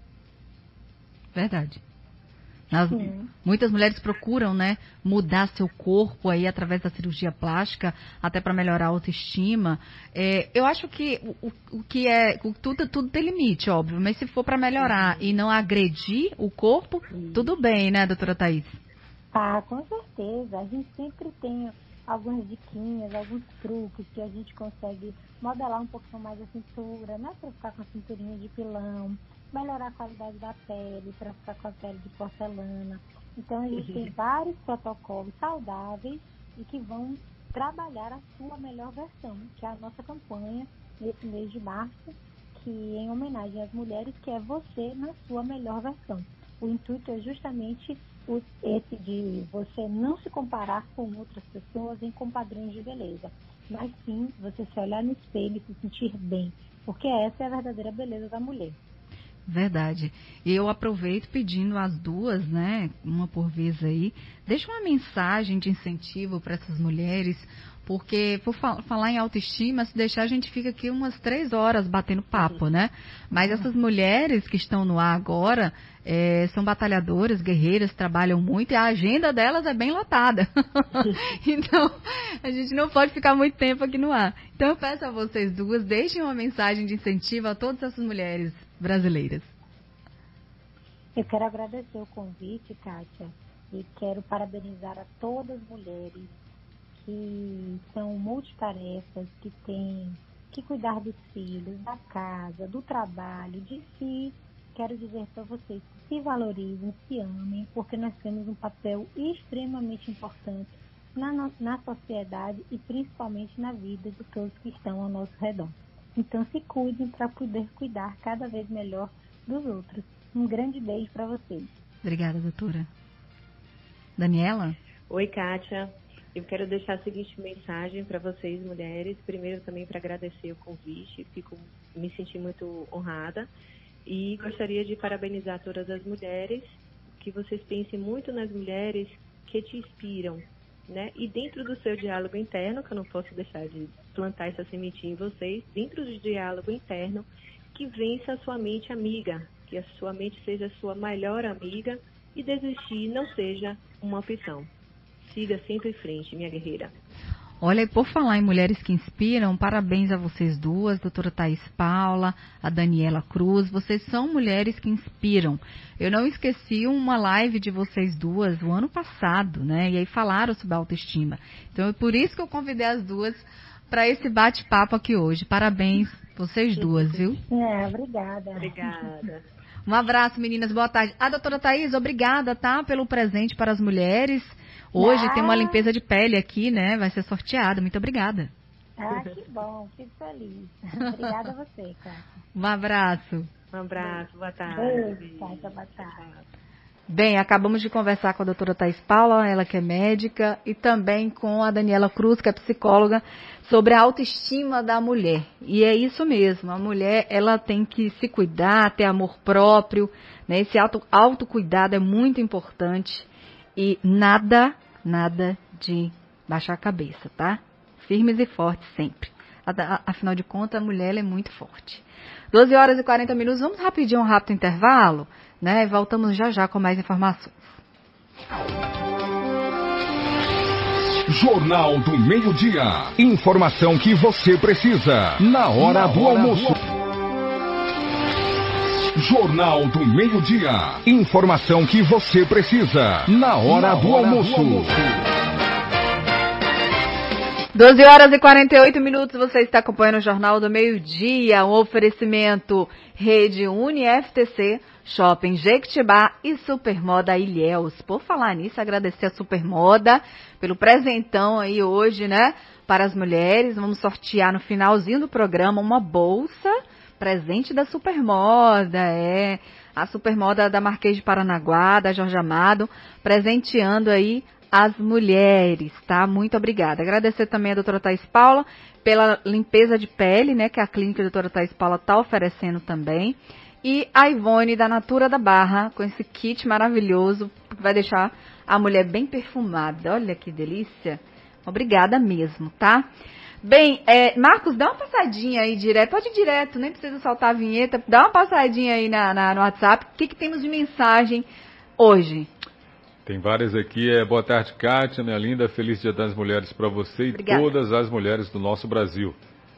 Verdade. As, muitas mulheres procuram, né, mudar seu corpo aí através da cirurgia plástica, até para melhorar a autoestima. É, eu acho que o, o que é o, tudo, tudo tem limite, óbvio, mas se for para melhorar uhum. e não agredir o corpo, uhum. tudo bem, né, doutora Thaís? Ah, com certeza. A gente sempre tem algumas diquinhas, alguns truques que a gente consegue modelar um pouquinho mais a cintura, né, para ficar com a cinturinha de pilão, melhorar a qualidade da pele, para ficar com a pele de porcelana. Então, a gente uhum. tem vários protocolos saudáveis e que vão trabalhar a sua melhor versão, que é a nossa campanha nesse mês de março, que em homenagem às mulheres, que é você na sua melhor versão. O intuito é justamente o, esse de você não se comparar com outras pessoas em com padrões de beleza, mas sim você se olhar no espelho e se sentir bem, porque essa é a verdadeira beleza da mulher. Verdade. E eu aproveito pedindo às duas, né, uma por vez aí, deixa uma mensagem de incentivo para essas mulheres, porque por falar em autoestima, se deixar a gente fica aqui umas três horas batendo papo, né? Mas essas mulheres que estão no ar agora é, são batalhadoras, guerreiras, trabalham muito e a agenda delas é bem lotada. Então, a gente não pode ficar muito tempo aqui no ar. Então, eu peço a vocês duas, deixem uma mensagem de incentivo a todas essas mulheres brasileiras. Eu quero agradecer o convite, Kátia, e quero parabenizar a todas as mulheres que são multitarefas, que têm que cuidar dos filhos, da casa, do trabalho, de si. Quero dizer para vocês que se valorizem, se amem, porque nós temos um papel extremamente importante na, na sociedade e principalmente na vida de todos que estão ao nosso redor. Então se cuidem para poder cuidar cada vez melhor dos outros. Um grande beijo para vocês. Obrigada, doutora. Daniela? Oi, Kátia. Eu quero deixar a seguinte mensagem para vocês, mulheres. Primeiro, também para agradecer o convite. Fico, me senti muito honrada. E gostaria de parabenizar todas as mulheres, que vocês pensem muito nas mulheres que te inspiram, né? E dentro do seu diálogo interno, que eu não posso deixar de plantar essa sementinha em vocês, dentro do diálogo interno, que vença a sua mente amiga, que a sua mente seja a sua melhor amiga e desistir não seja uma opção. Siga sempre em frente, minha guerreira. Olha, e por falar em mulheres que inspiram, parabéns a vocês duas, doutora Thaís Paula, a Daniela Cruz. Vocês são mulheres que inspiram. Eu não esqueci uma live de vocês duas o ano passado, né? E aí falaram sobre autoestima. Então é por isso que eu convidei as duas para esse bate-papo aqui hoje. Parabéns vocês duas, viu? É, obrigada. Obrigada. Um abraço, meninas. Boa tarde. A doutora Thaís, obrigada, tá? Pelo presente para as mulheres. Hoje ah. tem uma limpeza de pele aqui, né? Vai ser sorteada. Muito obrigada. Ah, que bom. Fico feliz. Obrigada a você, cara. Um abraço. Um abraço. Boa tarde. Beijo, Kátia. Boa tarde. Bem, acabamos de conversar com a doutora Thaís Paula, ela que é médica, e também com a Daniela Cruz, que é psicóloga, sobre a autoestima da mulher. E é isso mesmo, a mulher ela tem que se cuidar, ter amor próprio, né? Esse auto, autocuidado é muito importante e nada, nada de baixar a cabeça, tá? Firmes e fortes sempre. Afinal de contas, a mulher ela é muito forte. doze horas e quarenta minutos, vamos rapidinho, um rápido intervalo, né? Voltamos já já com mais informações. Jornal do Meio-Dia. Informação que você precisa na hora, na do, hora almoço. do almoço. Jornal do Meio-Dia. Informação que você precisa na hora, na do, hora almoço. do almoço. doze horas e quarenta e oito minutos, você está acompanhando o Jornal do Meio-Dia, um oferecimento Rede Uni F T C, Shopping Jequitibá e Supermoda Ilhéus. Por falar nisso, agradecer a Supermoda pelo presentão aí hoje, né, para as mulheres. Vamos sortear no finalzinho do programa uma bolsa presente da Supermoda, é a Supermoda da Marquês de Paranaguá, da Jorge Amado, presenteando aí as mulheres, tá? Muito obrigada. Agradecer também a doutora Thaís Paula pela limpeza de pele, né, que a clínica a doutora Thaís Paula está oferecendo também. E a Ivone da Natura da Barra, com esse kit maravilhoso, que vai deixar a mulher bem perfumada. Olha que delícia. Obrigada mesmo, tá? Bem, é, Marcos, dá uma passadinha aí direto, pode ir direto, nem precisa soltar a vinheta, dá uma passadinha aí na, na, no WhatsApp, o que, que temos de mensagem hoje? Tem várias aqui, é boa tarde, Kátia, minha linda, feliz Dia das Mulheres para você e Obrigada. Todas as mulheres do nosso Brasil.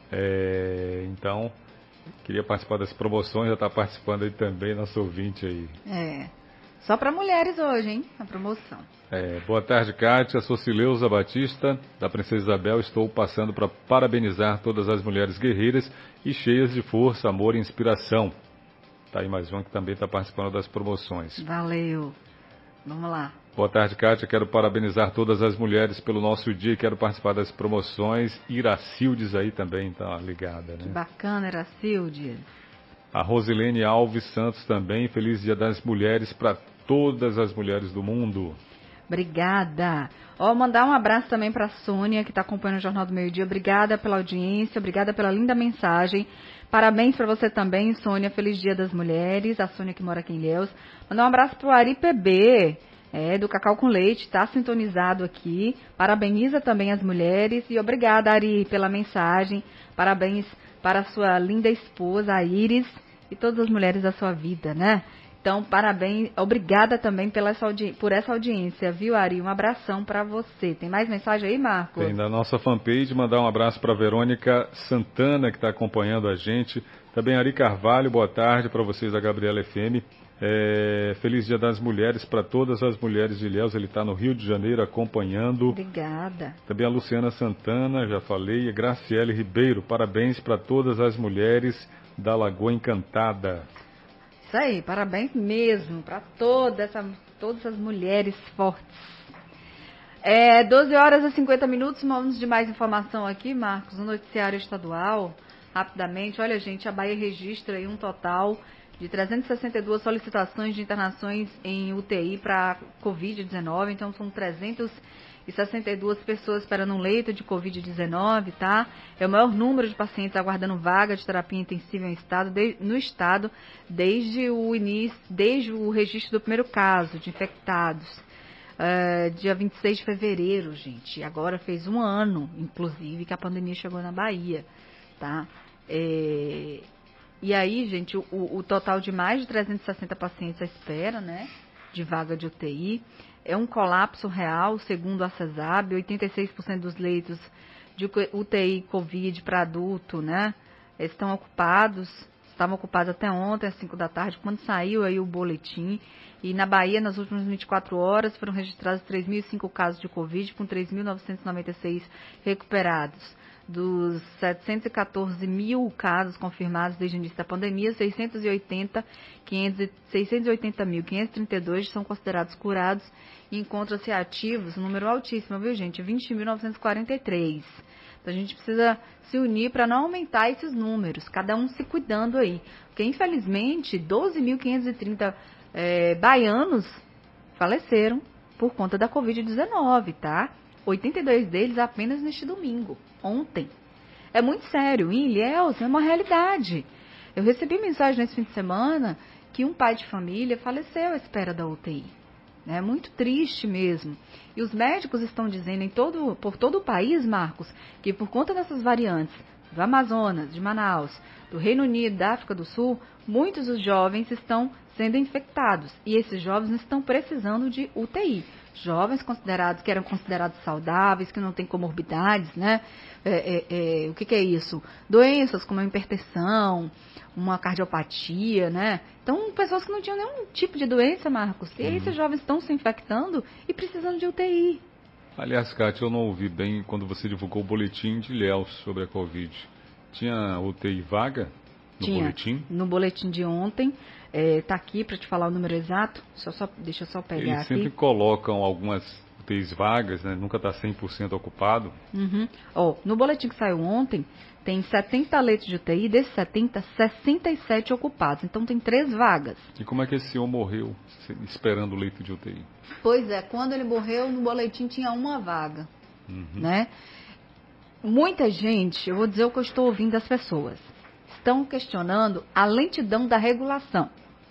É, então, queria participar das promoções, já está participando aí também, nosso ouvinte aí. É, só para mulheres hoje, hein, a promoção. É, boa tarde, Kátia. Sou Cileuza Batista, da Princesa Isabel. Estou passando para parabenizar todas as mulheres guerreiras e cheias de força, amor e inspiração. Tá aí mais uma que também está participando das promoções. Valeu. Vamos lá. Boa tarde, Kátia. Quero parabenizar todas as mulheres pelo nosso dia e quero participar das promoções. Iracildes aí também tá ligada, né? Que bacana, Iracildes. A Rosilene Alves Santos também. Feliz Dia das Mulheres para todas as mulheres do mundo. Obrigada. Ó, mandar um abraço também para a Sônia, que está acompanhando o Jornal do Meio Dia. Obrigada pela audiência, obrigada pela linda mensagem. Parabéns para você também, Sônia. Feliz Dia das Mulheres. A Sônia que mora aqui em Ilhéus. Mandar um abraço para o Ari P B, é, do Cacau com Leite, está sintonizado aqui. Parabeniza também as mulheres. E obrigada, Ari, pela mensagem. Parabéns para a sua linda esposa, a Iris, e todas as mulheres da sua vida, né? Então, parabéns, obrigada também pela essa por essa audiência, viu, Ari? Um abração para você. Tem mais mensagem aí, Marcos? Tem na nossa fanpage, mandar um abraço para Verônica Santana, que está acompanhando a gente. Também Ari Carvalho, boa tarde para vocês da Gabriela F M. É, feliz Dia das Mulheres para todas as mulheres de Ilhéus, ele está no Rio de Janeiro acompanhando. Obrigada. Também a Luciana Santana, já falei, e a Graciele Ribeiro, parabéns para todas as mulheres da Lagoa Encantada. Isso aí, parabéns mesmo para toda essa, todas as mulheres fortes. É, doze horas e cinquenta minutos, vamos de mais informação aqui, Marcos, no noticiário estadual, rapidamente. Olha, gente, a Bahia registra aí um total de trezentas e sessenta e duas solicitações de internações em U T I para covid dezenove, então são trezentas e sessenta e duas pessoas esperando um leito de covid dezenove, tá? É o maior número de pacientes aguardando vaga de terapia intensiva em estado, de, no estado desde o início, desde o registro do primeiro caso de infectados, uh, dia vinte e seis de fevereiro, gente. Agora fez um ano, inclusive, que a pandemia chegou na Bahia, tá? É... E aí, gente, o, o total de mais de trezentos e sessenta pacientes à espera, né, de vaga de U T I. É um colapso real, segundo a CESAB, oitenta e seis por cento dos leitos de U T I Covid para adulto, né, estão ocupados, estavam ocupados até ontem, às cinco da tarde, quando saiu aí o boletim. E na Bahia, nas últimas vinte e quatro horas, foram registrados três mil e cinco casos de Covid, com três mil novecentos e noventa e seis recuperados. Dos setecentos e quatorze mil casos confirmados desde o início da pandemia, seiscentos e oitenta mil quinhentos e trinta e dois são considerados curados e encontram-se ativos, um número altíssimo, viu, gente? vinte mil novecentos e quarenta e três. Então a gente precisa se unir para não aumentar esses números, cada um se cuidando aí. Porque, infelizmente, doze mil quinhentos e trinta é, baianos faleceram por conta da covid dezenove, tá? oitenta e dois deles apenas neste domingo, ontem. É muito sério, em Ilhéus é uma realidade. Eu recebi mensagem nesse fim de semana que um pai de família faleceu à espera da U T I. É muito triste mesmo. E os médicos estão dizendo em todo, por todo o país, Marcos, que por conta dessas variantes do Amazonas, de Manaus, do Reino Unido, da África do Sul, muitos dos jovens estão sendo infectados. E esses jovens estão precisando de U T I. Jovens considerados, que eram considerados saudáveis, que não têm comorbidades, né? É, é, é, o que, que é isso? Doenças como a hipertensão, uma cardiopatia, né? Então, pessoas que não tinham nenhum tipo de doença, Marcos. E aí, esses jovens estão se infectando e precisando de U T I. Aliás, Kátia, eu não ouvi bem quando você divulgou o boletim de Ilhéus sobre a Covid. Tinha U T I vaga no Tinha, boletim? No boletim de ontem. Está é, aqui para te falar o número exato. Só, só, deixa eu só pegar Eles aqui. Eles sempre colocam algumas U T Is vagas, né? Nunca está cem por cento ocupado. Uhum. Oh, no boletim que saiu ontem, tem setenta leitos de U T I, desses setenta, sessenta e sete ocupados. Então tem três vagas. E como é que esse senhor morreu esperando o leito de U T I? Pois é, quando ele morreu, no boletim tinha uma vaga. Uhum. Né? Muita gente, eu vou dizer o que eu estou ouvindo das pessoas, estão questionando a lentidão da regulação.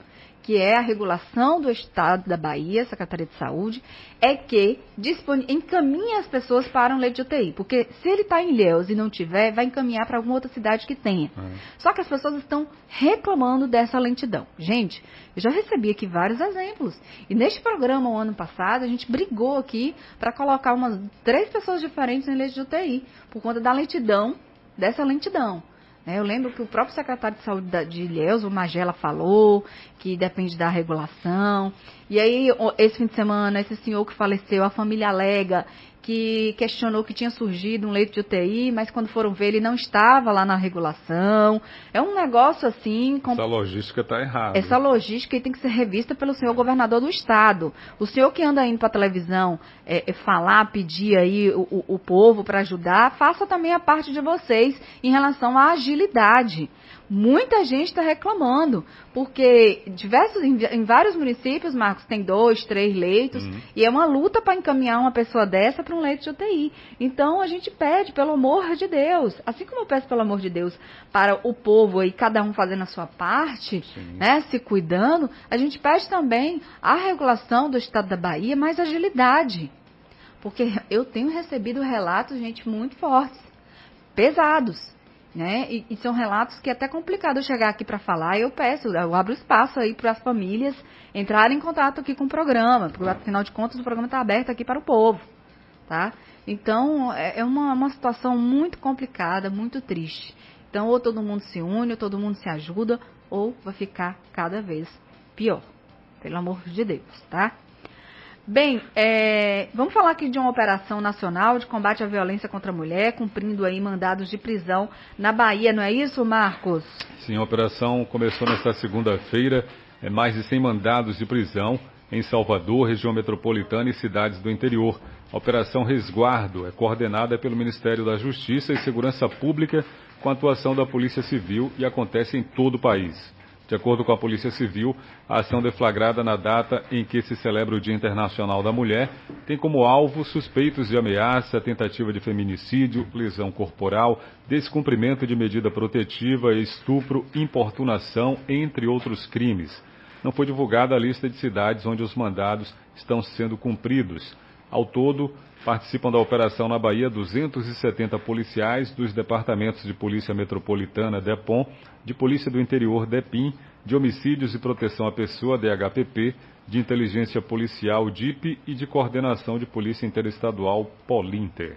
que é a regulação do Estado da Bahia, Secretaria de Saúde, é que dispone, encaminha as pessoas para um leito de U T I. Porque se ele está em Ilhéus e não tiver, vai encaminhar para alguma outra cidade que tenha. Uhum. Só que as pessoas estão reclamando dessa lentidão. Gente, eu já recebi aqui vários exemplos. E neste programa, o ano passado, a gente brigou aqui para colocar umas três pessoas diferentes em leito de U T I, por conta da lentidão, dessa lentidão. Eu lembro que o próprio secretário de saúde de Ilhéus, o Magela, falou que depende da regulação. E aí, esse fim de semana, esse senhor que faleceu, a família alega que questionou que tinha surgido um leito de U T I, mas quando foram ver, ele não estava lá na regulação. É um negócio assim... Com... Essa logística está errada. Essa logística tem que ser revista pelo senhor governador do estado. O senhor que anda indo para a televisão é, é, falar, pedir aí o, o, o povo para ajudar, faça também a parte de vocês em relação à agilidade. Muita gente está reclamando, porque diversos, em, em vários municípios, Marcos, tem dois, três leitos, uhum. e é uma luta para encaminhar uma pessoa dessa para um leito de U T I. Então, a gente pede, pelo amor de Deus, assim como eu peço, pelo amor de Deus, para o povo aí, cada um fazendo a sua parte, né, se cuidando, a gente pede também a regulação do Estado da Bahia, mais agilidade. Porque eu tenho recebido relatos, gente, muito fortes, pesados. Né? E, e são relatos que é até complicado eu chegar aqui para falar, e eu peço, eu abro espaço aí para as famílias entrarem em contato aqui com o programa, porque afinal de contas o programa está aberto aqui para o povo, tá? Então é, é uma, uma situação muito complicada, muito triste. Então ou todo mundo se une, ou todo mundo se ajuda, ou vai ficar cada vez pior, pelo amor de Deus, tá? Bem, é, vamos falar aqui de uma operação nacional de combate à violência contra a mulher, cumprindo aí mandados de prisão na Bahia, não é isso, Marcos? Sim, a operação começou nesta segunda-feira, é, mais de cem mandados de prisão em Salvador, região metropolitana e cidades do interior. A Operação Resguardo é coordenada pelo Ministério da Justiça e Segurança Pública com a atuação da Polícia Civil e acontece em todo o país. De acordo com a Polícia Civil, a ação deflagrada na data em que se celebra o Dia Internacional da Mulher tem como alvo suspeitos de ameaça, tentativa de feminicídio, lesão corporal, descumprimento de medida protetiva, estupro, importunação, entre outros crimes. Não foi divulgada a lista de cidades onde os mandados estão sendo cumpridos. Ao todo, participam da operação na Bahia duzentos e setenta policiais dos departamentos de Polícia Metropolitana, DEPOM, de Polícia do Interior, DEPIM, de Homicídios e Proteção à Pessoa, D H P P, de Inteligência Policial, D I P, e de Coordenação de Polícia Interestadual, Polinter.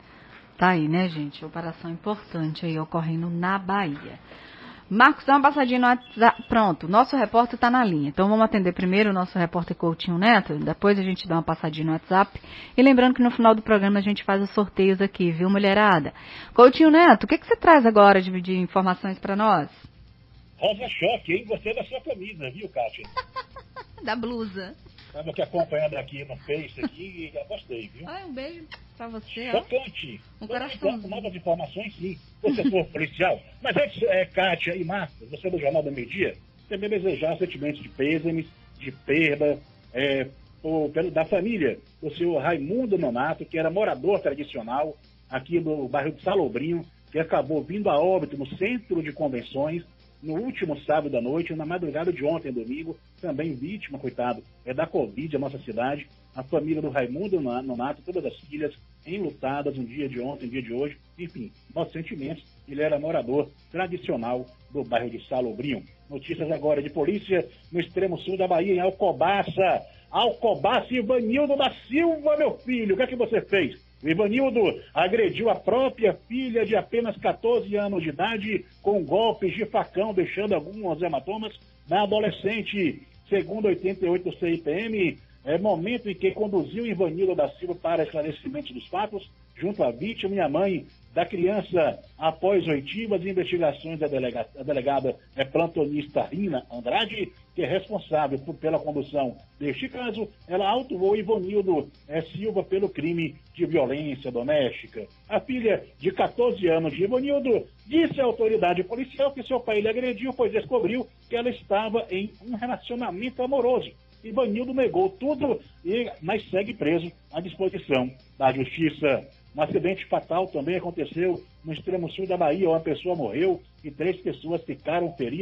Tá aí, né, gente? Operação importante aí ocorrendo na Bahia. Marcos, dá uma passadinha no WhatsApp. Pronto, nosso repórter está na linha. Então vamos atender primeiro o nosso repórter Coutinho Neto, depois a gente dá uma passadinha no WhatsApp. E lembrando que no final do programa a gente faz os sorteios aqui, viu, mulherada? Coutinho Neto, o que, que você traz agora de, de informações para nós? Rosa choque, hein? Gostei da sua camisa, viu, Kátia? Da blusa. Estava aqui acompanhando aqui no Face aqui e já gostei, viu? Ai, um beijo pra você, Chocante. ó. Um coraçãozinho. Novas informações, sim, do setor policial. Mas antes, é, Kátia e Marcos, você do Jornal do Meio-Dia, também desejar sentimentos de pêsames, de perda, é, por, pelo, da família do senhor Raimundo Nonato, que era morador tradicional aqui do bairro de Salobrinho, que acabou vindo a óbito no centro de convenções, no último sábado à noite, na madrugada de ontem, domingo, também vítima, coitado, é da Covid, a nossa cidade, a família do Raimundo Nonato, todas as filhas enlutadas no dia de ontem, no dia de hoje, enfim, nossos sentimentos, ele era morador tradicional do bairro de Salobrinho. Notícias agora de polícia no extremo sul da Bahia, em Alcobaça. Alcobaça, Ivanildo da Silva, meu filho, o que é que você fez? O Ivanildo agrediu a própria filha de apenas catorze anos de idade com golpes de facão, deixando alguns hematomas na adolescente. Segundo oitenta e oito C I P M, é momento em que conduziu Ivanildo da Silva para esclarecimento dos fatos, junto à vítima e à mãe da criança. Após oitivas investigações da delegada, a delegada é plantonista Rina Andrade, que é responsável por, pela condução deste caso, ela autuou Ivanildo é, Silva pelo crime de violência doméstica. A filha de catorze anos de Ivanildo disse à autoridade policial que seu pai lhe agrediu, pois descobriu que ela estava em um relacionamento amoroso. Ivanildo negou tudo, e, mas segue preso à disposição da justiça. Um acidente fatal também aconteceu no extremo sul da Bahia. Uma pessoa morreu e três pessoas ficaram feridas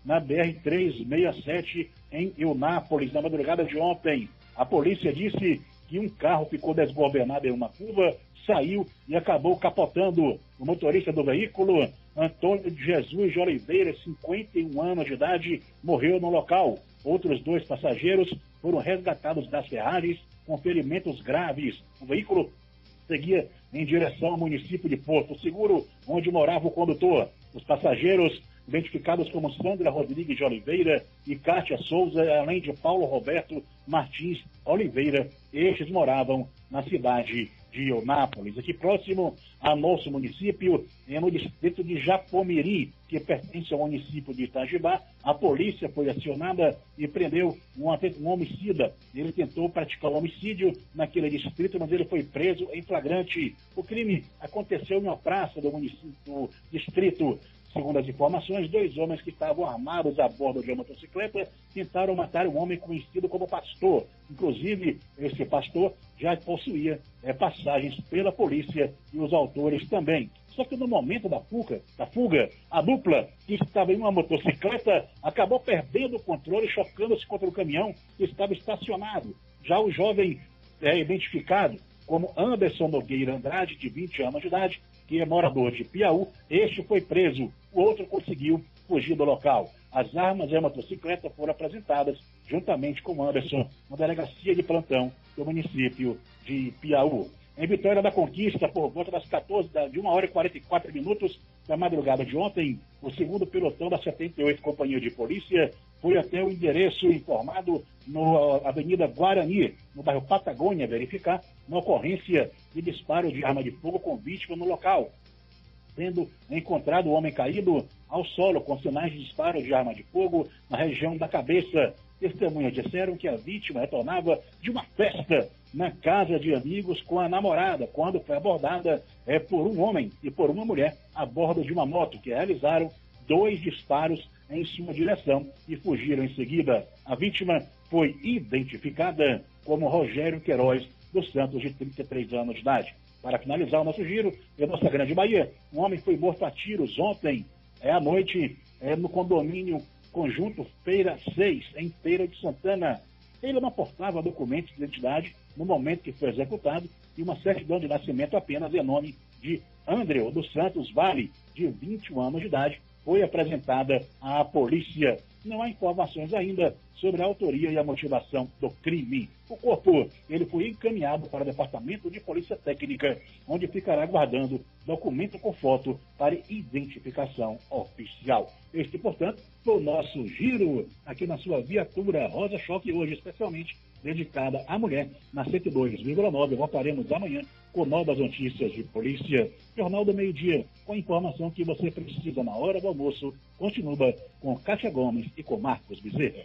na B R trezentos e sessenta e sete, em Eunápolis, na madrugada de ontem. A polícia disse que um carro ficou desgovernado em uma curva, saiu e acabou capotando. O motorista do veículo, Antônio de Jesus de Oliveira, cinquenta e um anos de idade, morreu no local. Outros dois passageiros foram resgatados das ferragens com ferimentos graves. O veículo seguia em direção ao município de Porto Seguro, onde morava o condutor. Os passageiros, identificados como Sandra Rodrigues de Oliveira e Kátia Souza, além de Paulo Roberto Martins Oliveira, estes moravam na cidade de Eunápolis. Aqui próximo ao nosso município, no distrito de Japomiri, que pertence ao município de Itajibá, a polícia foi acionada e prendeu um, um homicida. Ele tentou praticar um homicídio naquele distrito, mas ele foi preso em flagrante. O crime aconteceu em uma praça do município do distrito. Segundo as informações, dois homens que estavam armados a bordo de uma motocicleta tentaram matar um homem conhecido como pastor. Inclusive, esse pastor já possuía é, passagens pela polícia e os autores também. Só que no momento da fuga, da fuga, a dupla que estava em uma motocicleta acabou perdendo o controle, chocando-se contra o caminhão que estava estacionado. Já o jovem é identificado como Anderson Nogueira Andrade, de vinte anos de idade, que é morador de Piauí, este foi preso. O outro conseguiu fugir do local. As armas e a motocicleta foram apresentadas juntamente com Anderson na delegacia de plantão do município de Piauí. Em Vitória da Conquista, por volta das quatorze, de uma hora e quarenta e quatro minutos da madrugada de ontem, o segundo pelotão da setenta e oito Companhia de Polícia foi até o endereço informado na Avenida Guarani, no bairro Patagônia, verificar uma ocorrência de disparo de arma de fogo com vítima no local, sendo encontrado o homem caído ao solo com sinais de disparo de arma de fogo na região da cabeça. Testemunhas disseram que a vítima retornava de uma festa na casa de amigos com a namorada, quando foi abordada é, por um homem e por uma mulher a bordo de uma moto, que realizaram dois disparos em sua direção e fugiram em seguida. A vítima foi identificada como Rogério Queiroz dos Santos, de trinta e três anos de idade. Para finalizar o nosso giro, em nossa Grande Bahia, um homem foi morto a tiros ontem, é, à noite, é, no condomínio Conjunto Feira seis, em Feira de Santana. Ele não portava documentos de identidade no momento que foi executado e uma certidão de nascimento apenas em nome de André dos Santos Vale, de vinte e um anos de idade, foi apresentada à polícia. Não há informações ainda sobre a autoria e a motivação do crime. O corpo ele foi encaminhado para o Departamento de Polícia Técnica, onde ficará guardando documento com foto para identificação oficial. Este, portanto, foi o nosso giro aqui na sua viatura Rosa Choque, hoje especialmente dedicada à mulher, na cento e dois vírgula nove. Voltaremos amanhã com novas notícias de polícia. Jornal do Meio-Dia, com a informação que você precisa na hora do almoço. Continua com Kátia Gomes e com Marcos Bezerra.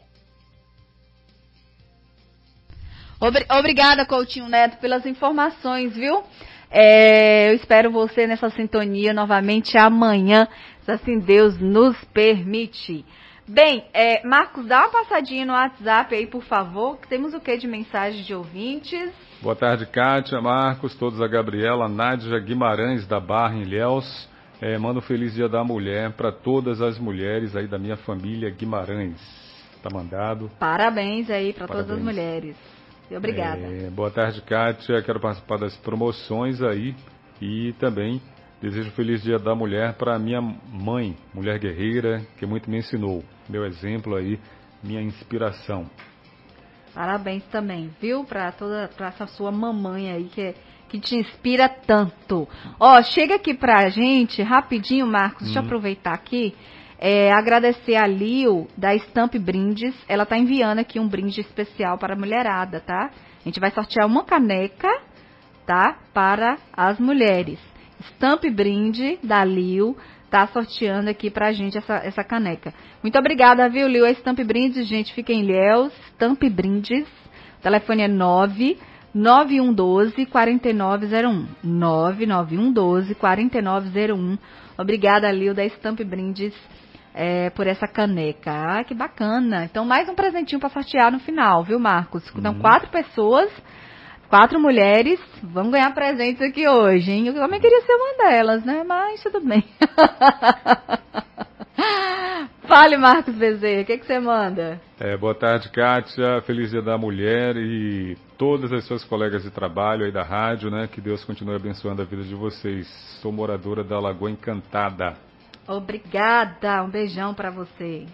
Obrigada, Coutinho Neto, pelas informações, viu? É, eu espero você nessa sintonia novamente amanhã, se assim Deus nos permite. Bem, é, Marcos, dá uma passadinha no WhatsApp aí, por favor, que temos o que de mensagem de ouvintes? Boa tarde, Kátia, Marcos, todos, a Gabriela, a Nádia Guimarães, da Barra, em Ilhéus. É, mando um feliz Dia da Mulher para todas as mulheres aí da minha família Guimarães. Tá mandado. Parabéns aí para todas as mulheres. Obrigada. É, boa tarde, Kátia. Quero participar das promoções aí e também desejo um feliz Dia da Mulher para minha mãe, mulher guerreira, que muito me ensinou. Meu exemplo aí, minha inspiração. Parabéns também, viu? Para toda para essa sua mamãe aí que, que te inspira tanto. Ó, chega aqui pra gente, rapidinho, Marcos, hum. deixa eu aproveitar aqui. É, agradecer a Lio da Stamp Brindes. Ela tá enviando aqui um brinde especial para a mulherada, tá? A gente vai sortear uma caneca, tá? Para as mulheres. Stamp Brinde da Lio tá sorteando aqui pra gente essa, essa caneca. Muito obrigada, viu, Lio? A Stamp Brindes, gente, fica em Ilhéus. Stamp Brindes. O telefone é nove nove um um dois, quatro nove zero um. nove nove um um dois, quatro nove zero um. Obrigada, Lio, da Stamp Brindes. É, por essa caneca. Ah, que bacana. Então, mais um presentinho para sortear no final, viu, Marcos? Então, uhum. quatro pessoas, quatro mulheres, vão ganhar presentes aqui hoje, hein? Eu também queria ser uma delas, né? Mas tudo bem. Fale, Marcos Bezerra, o que, que você manda? É, boa tarde, Kátia. Feliz Dia da Mulher e todas as suas colegas de trabalho aí da rádio, né? Que Deus continue abençoando a vida de vocês. Sou moradora da Lagoa Encantada. Obrigada, um beijão pra você.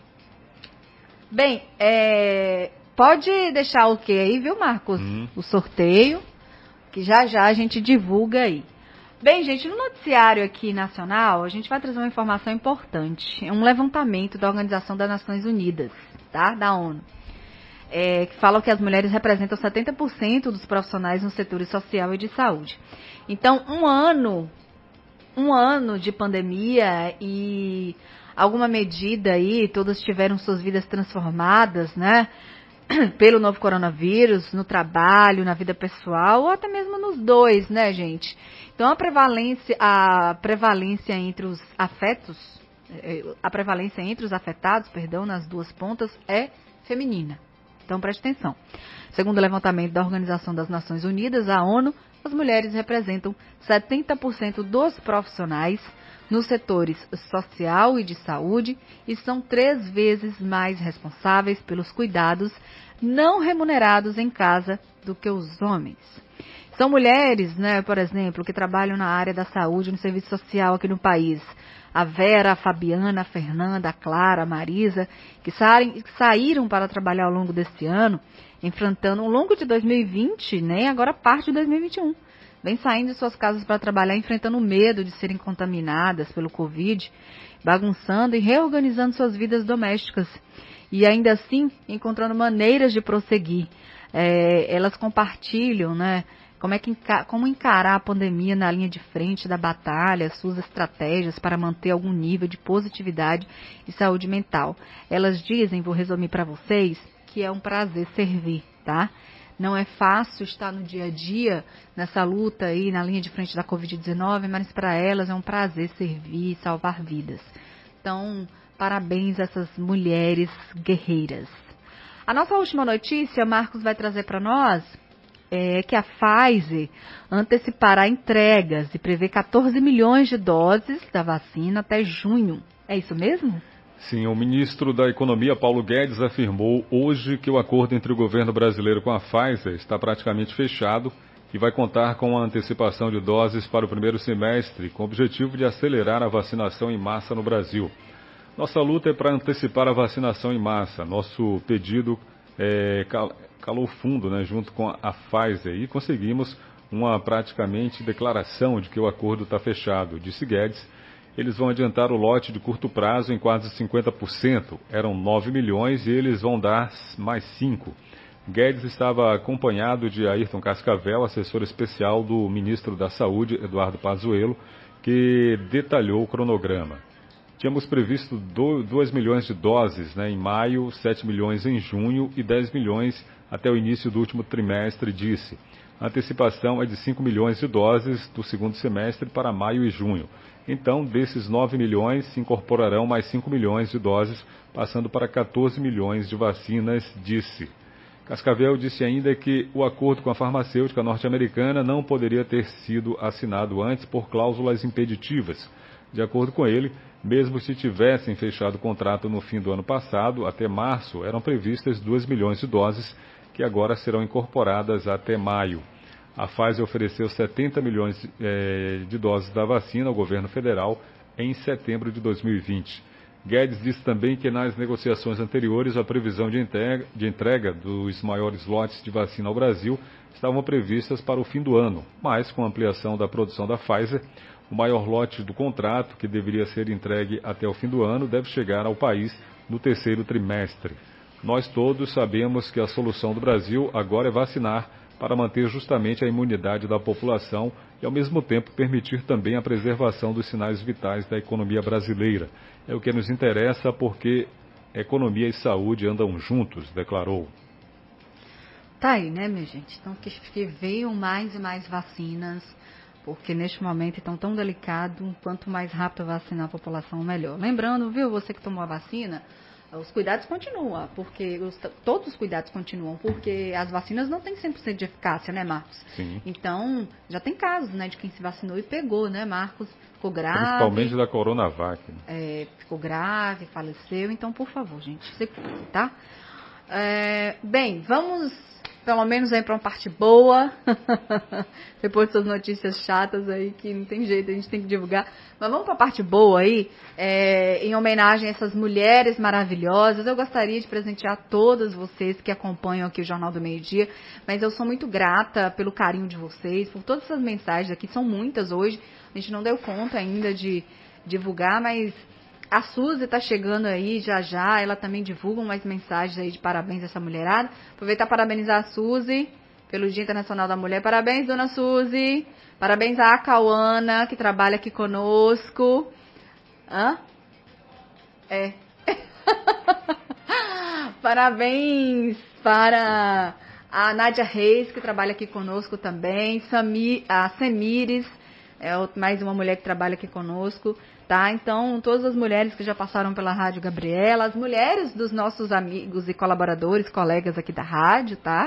Bem, é, pode deixar o ok aí, viu, Marcos? Hum. O sorteio, que já já a gente divulga aí. Bem, gente, no noticiário aqui nacional, a gente vai trazer uma informação importante. É um levantamento da Organização das Nações Unidas, tá? Da ONU. É, que fala que as mulheres representam setenta por cento dos profissionais nos setores social e de saúde. Então, um ano, um ano de pandemia e alguma medida aí, todas tiveram suas vidas transformadas, né? Pelo novo coronavírus, no trabalho, na vida pessoal, ou até mesmo nos dois, né, gente? Então, a prevalência, a prevalência entre os afetos, a prevalência entre os afetados, perdão, nas duas pontas, é feminina. Então, preste atenção. Segundo o levantamento da Organização das Nações Unidas, a ONU, as mulheres representam setenta por cento dos profissionais nos setores social e de saúde e são três vezes mais responsáveis pelos cuidados não remunerados em casa do que os homens. São mulheres, né, por exemplo, que trabalham na área da saúde, no serviço social aqui no país. A Vera, a Fabiana, a Fernanda, a Clara, a Marisa, que, saem, que saíram para trabalhar ao longo desse ano, enfrentando ao longo de dois mil e vinte, né, agora parte de dois mil e vinte e um. Vem saindo de suas casas para trabalhar, enfrentando o medo de serem contaminadas pelo Covid, bagunçando e reorganizando suas vidas domésticas. E ainda assim, encontrando maneiras de prosseguir. É, elas compartilham, né, como, é que, como encarar a pandemia na linha de frente da batalha, suas estratégias para manter algum nível de positividade e saúde mental. Elas dizem, vou resumir para vocês, que é um prazer servir, tá? Não é fácil estar no dia a dia, nessa luta aí, na linha de frente da covid dezenove, mas para elas é um prazer servir e salvar vidas. Então, parabéns a essas mulheres guerreiras. A nossa última notícia, Marcos vai trazer para nós, é que a Pfizer antecipará entregas e prevê quatorze milhões de doses da vacina até junho. É isso mesmo? Sim, o ministro da Economia, Paulo Guedes, afirmou hoje que o acordo entre o governo brasileiro com a Pfizer está praticamente fechado e vai contar com a antecipação de doses para o primeiro semestre, com o objetivo de acelerar a vacinação em massa no Brasil. Nossa luta é para antecipar a vacinação em massa. Nosso pedido é, calou fundo, né, junto com a Pfizer, e conseguimos uma praticamente declaração de que o acordo está fechado, disse Guedes. Eles vão adiantar o lote de curto prazo em quase cinquenta por cento. Eram nove milhões e eles vão dar mais cinco. Guedes estava acompanhado de Ayrton Cascavel, assessor especial do ministro da Saúde, Eduardo Pazuello, que detalhou o cronograma. Tínhamos previsto dois milhões de doses, né, em maio, sete milhões em junho e dez milhões até o início do último trimestre, disse. A antecipação é de cinco milhões de doses do segundo semestre para maio e junho. Então, desses nove milhões, se incorporarão mais cinco milhões de doses, passando para quatorze milhões de vacinas, disse. Cascavel disse ainda que o acordo com a farmacêutica norte-americana não poderia ter sido assinado antes por cláusulas impeditivas. De acordo com ele, mesmo se tivessem fechado o contrato no fim do ano passado, até março, eram previstas dois milhões de doses, que agora serão incorporadas até maio. A Pfizer ofereceu setenta milhões eh, de doses da vacina ao governo federal em setembro de dois mil e vinte. Guedes disse também que nas negociações anteriores a previsão de entrega, de entrega dos maiores lotes de vacina ao Brasil estavam previstas para o fim do ano, mas com a ampliação da produção da Pfizer, o maior lote do contrato, que deveria ser entregue até o fim do ano, deve chegar ao país no terceiro trimestre. Nós todos sabemos que a solução do Brasil agora é vacinar, para manter justamente a imunidade da população e, ao mesmo tempo, permitir também a preservação dos sinais vitais da economia brasileira. É o que nos interessa porque economia e saúde andam juntos, declarou. Tá aí, né, minha gente? Então, que, que venham mais e mais vacinas, porque neste momento é tão, tão delicado, quanto mais rápido vacinar a população, melhor. Lembrando, viu, você que tomou a vacina, Os cuidados continuam, porque os, todos os cuidados continuam, porque as vacinas não têm cem por cento de eficácia, né, Marcos? Sim. Então, já tem casos, né, de quem se vacinou e pegou, né, Marcos? Ficou grave. Principalmente da Coronavac. É, ficou grave, faleceu. Então, por favor, gente, se cuide, tá? É, bem, vamos pelo menos aí para uma parte boa. Depois dessas notícias chatas aí que não tem jeito, a gente tem que divulgar. Mas vamos para a parte boa aí, é, em homenagem a essas mulheres maravilhosas. Eu gostaria de presentear todas vocês que acompanham aqui o Jornal do Meio Dia, mas eu sou muito grata pelo carinho de vocês, por todas essas mensagens aqui, são muitas hoje. A gente não deu conta ainda de divulgar, mas a Suzy está chegando aí já já, ela também divulga umas mensagens aí de parabéns a essa mulherada. Aproveitar para parabenizar a Suzy pelo Dia Internacional da Mulher. Parabéns, dona Suzy. Parabéns a Cauana, que trabalha aqui conosco. Hã? É. Parabéns para a Nádia Reis, que trabalha aqui conosco também. Sami, a Semires, é mais uma mulher que trabalha aqui conosco. Tá? Então, todas as mulheres que já passaram pela Rádio Gabriela, as mulheres dos nossos amigos e colaboradores, colegas aqui da rádio, tá?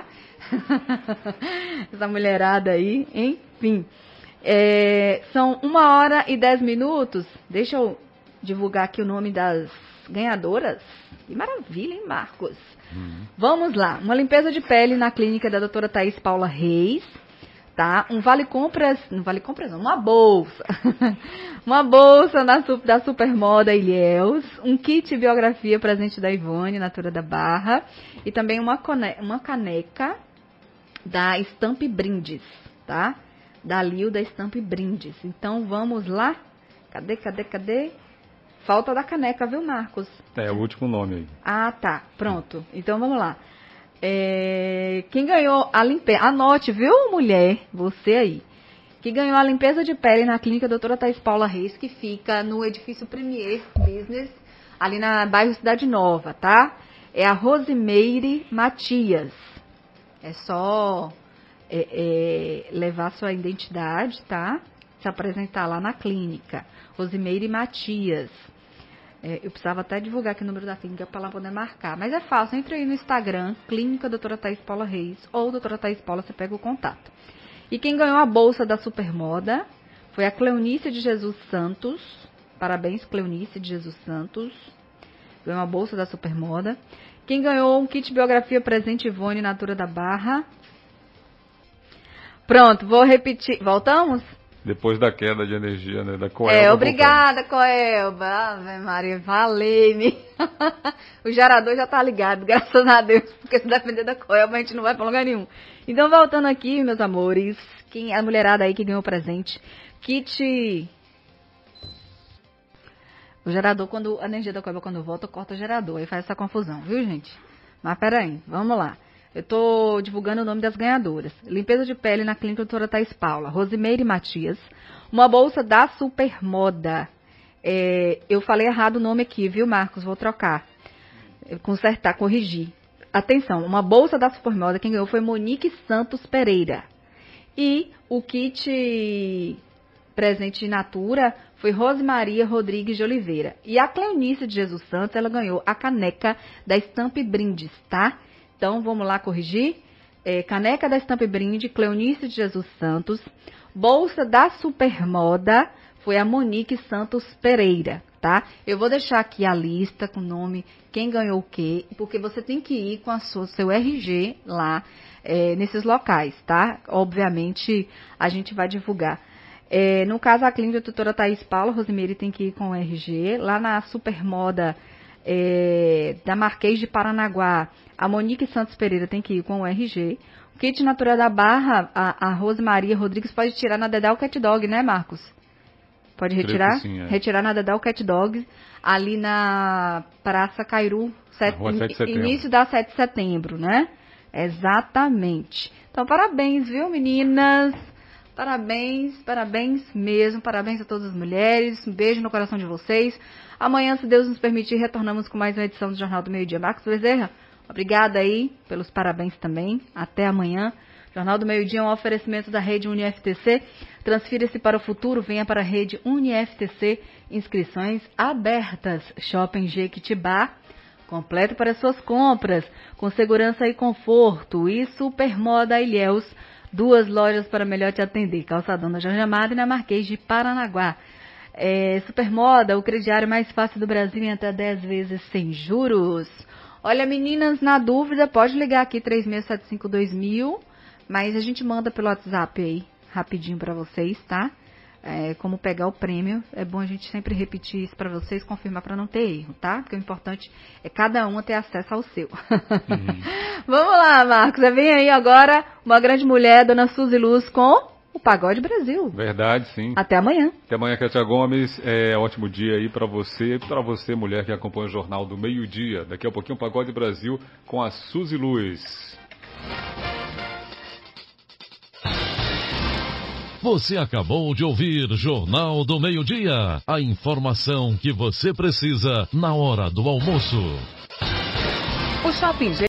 Essa mulherada aí, enfim. É, são uma hora e dez minutos. Deixa eu divulgar aqui o nome das ganhadoras. Que maravilha, hein, Marcos? Uhum. Vamos lá. Uma limpeza de pele na clínica da doutora Thaís Paula Reis. Tá? Um vale compras, não vale compras não, uma bolsa, uma bolsa na, da Supermoda Ilhéus, um kit biografia presente da Ivone, Natura da Barra, e também uma, cone, uma caneca da Stamp Brindes, tá? Da Lil da Stamp Brindes. Então vamos lá, cadê, cadê, cadê? Falta da caneca, viu, Marcos? É, o último nome aí. Ah, tá, pronto, então vamos lá. É, quem ganhou a limpeza, anote, viu, mulher, você aí, que ganhou a limpeza de pele na clínica doutora Thaís Paula Reis, que fica no edifício Premier Business, ali na bairro Cidade Nova, tá? É a Rosimeire Matias. É só é, é, levar sua identidade, tá? Se apresentar lá na clínica. Rosimeire Matias. É, eu precisava até divulgar aqui o número da clínica para ela poder marcar. Mas é fácil, entre aí no Instagram, Clínica doutora Thaís Paula Reis, ou doutora Thaís Paula, você pega o contato. E quem ganhou a bolsa da Supermoda foi a Cleonice de Jesus Santos. Parabéns, Cleonice de Jesus Santos. Ganhou a bolsa da Supermoda. Quem ganhou um kit biografia presente Ivone, Natura da Barra. Pronto, vou repetir. Voltamos? Depois da queda de energia, né, da Coelba. É, obrigada, Coelba. Ave Maria, valeu-me. O gerador já tá ligado, graças a Deus, porque se depender da Coelba a gente não vai pra lugar nenhum. Então, voltando aqui, meus amores, quem, a mulherada aí que ganhou o presente, kit... O gerador, quando a energia da Coelba, quando volta, corta o gerador, aí faz essa confusão, viu, gente? Mas peraí, vamos lá. Eu estou divulgando o nome das ganhadoras. Limpeza de pele na clínica doutora Thaís Paula. Rosimeire Matias. Uma bolsa da Supermoda. É, eu falei errado o nome aqui, viu, Marcos? Vou trocar. Consertar, corrigir. Atenção, uma bolsa da Supermoda. Quem ganhou foi Monique Santos Pereira. E o kit presente de Natura foi Rosemaria Rodrigues de Oliveira. E a Cleonice de Jesus Santos, ela ganhou a caneca da Stamp Brindes, tá? Então, vamos lá corrigir. É, caneca da Stamp Brinde, Cleonice de Jesus Santos. Bolsa da Supermoda foi a Monique Santos Pereira, tá? Eu vou deixar aqui a lista com o nome, quem ganhou o quê, porque você tem que ir com a sua, seu R G lá é, nesses locais, tá? Obviamente, a gente vai divulgar. É, no caso, a clínica doutora Thaís Paula, Rosimeire tem que ir com o R G. Lá na Supermoda é, da Marquês de Paranaguá, a Monique Santos Pereira tem que ir com o R G. O kit Natura da Barra, a, a Rosemaria Rodrigues pode tirar na Dedal Cat Dog, né, Marcos? Pode retirar? Sim, é. Retirar na Dedal Cat Dog, ali na Praça Cairu, set, in, início da sete de setembro, né? Exatamente. Então, parabéns, viu, meninas? Parabéns, parabéns mesmo, parabéns a todas as mulheres, um beijo no coração de vocês. Amanhã, se Deus nos permitir, retornamos com mais uma edição do Jornal do Meio Dia. Marcos Bezerra, obrigada aí pelos parabéns também. Até amanhã. Jornal do Meio Dia é um oferecimento da rede UniFTC. Transfira-se para o futuro, venha para a rede UniFTC. Inscrições abertas. Shopping Jequitibá. completo para suas compras, com segurança e conforto. E Supermoda Ilhéus, duas lojas para melhor te atender. Calçadão da Jorge Amado e na Marquês de Paranaguá. É, Supermoda, o crediário mais fácil do Brasil em até dez vezes sem juros. Olha, meninas, na dúvida, pode ligar aqui três seis sete cinco dois mil, mas a gente manda pelo WhatsApp aí, rapidinho para vocês, tá? É, como pegar o prêmio, é bom a gente sempre repetir isso para vocês, confirmar para não ter erro, tá? Porque o importante é cada um ter acesso ao seu. Uhum. Vamos lá, Marcos, vem aí agora uma grande mulher, Dona Suzy Luz, com o Pagode Brasil. Verdade, sim. Até amanhã. Até amanhã, Kátia Gomes. É ótimo dia aí para você, para você, mulher que acompanha o Jornal do Meio-Dia. Daqui a pouquinho, o Pagode Brasil com a Suzy Luz. Você acabou de ouvir Jornal do Meio-Dia. A informação que você precisa na hora do almoço. O Shopping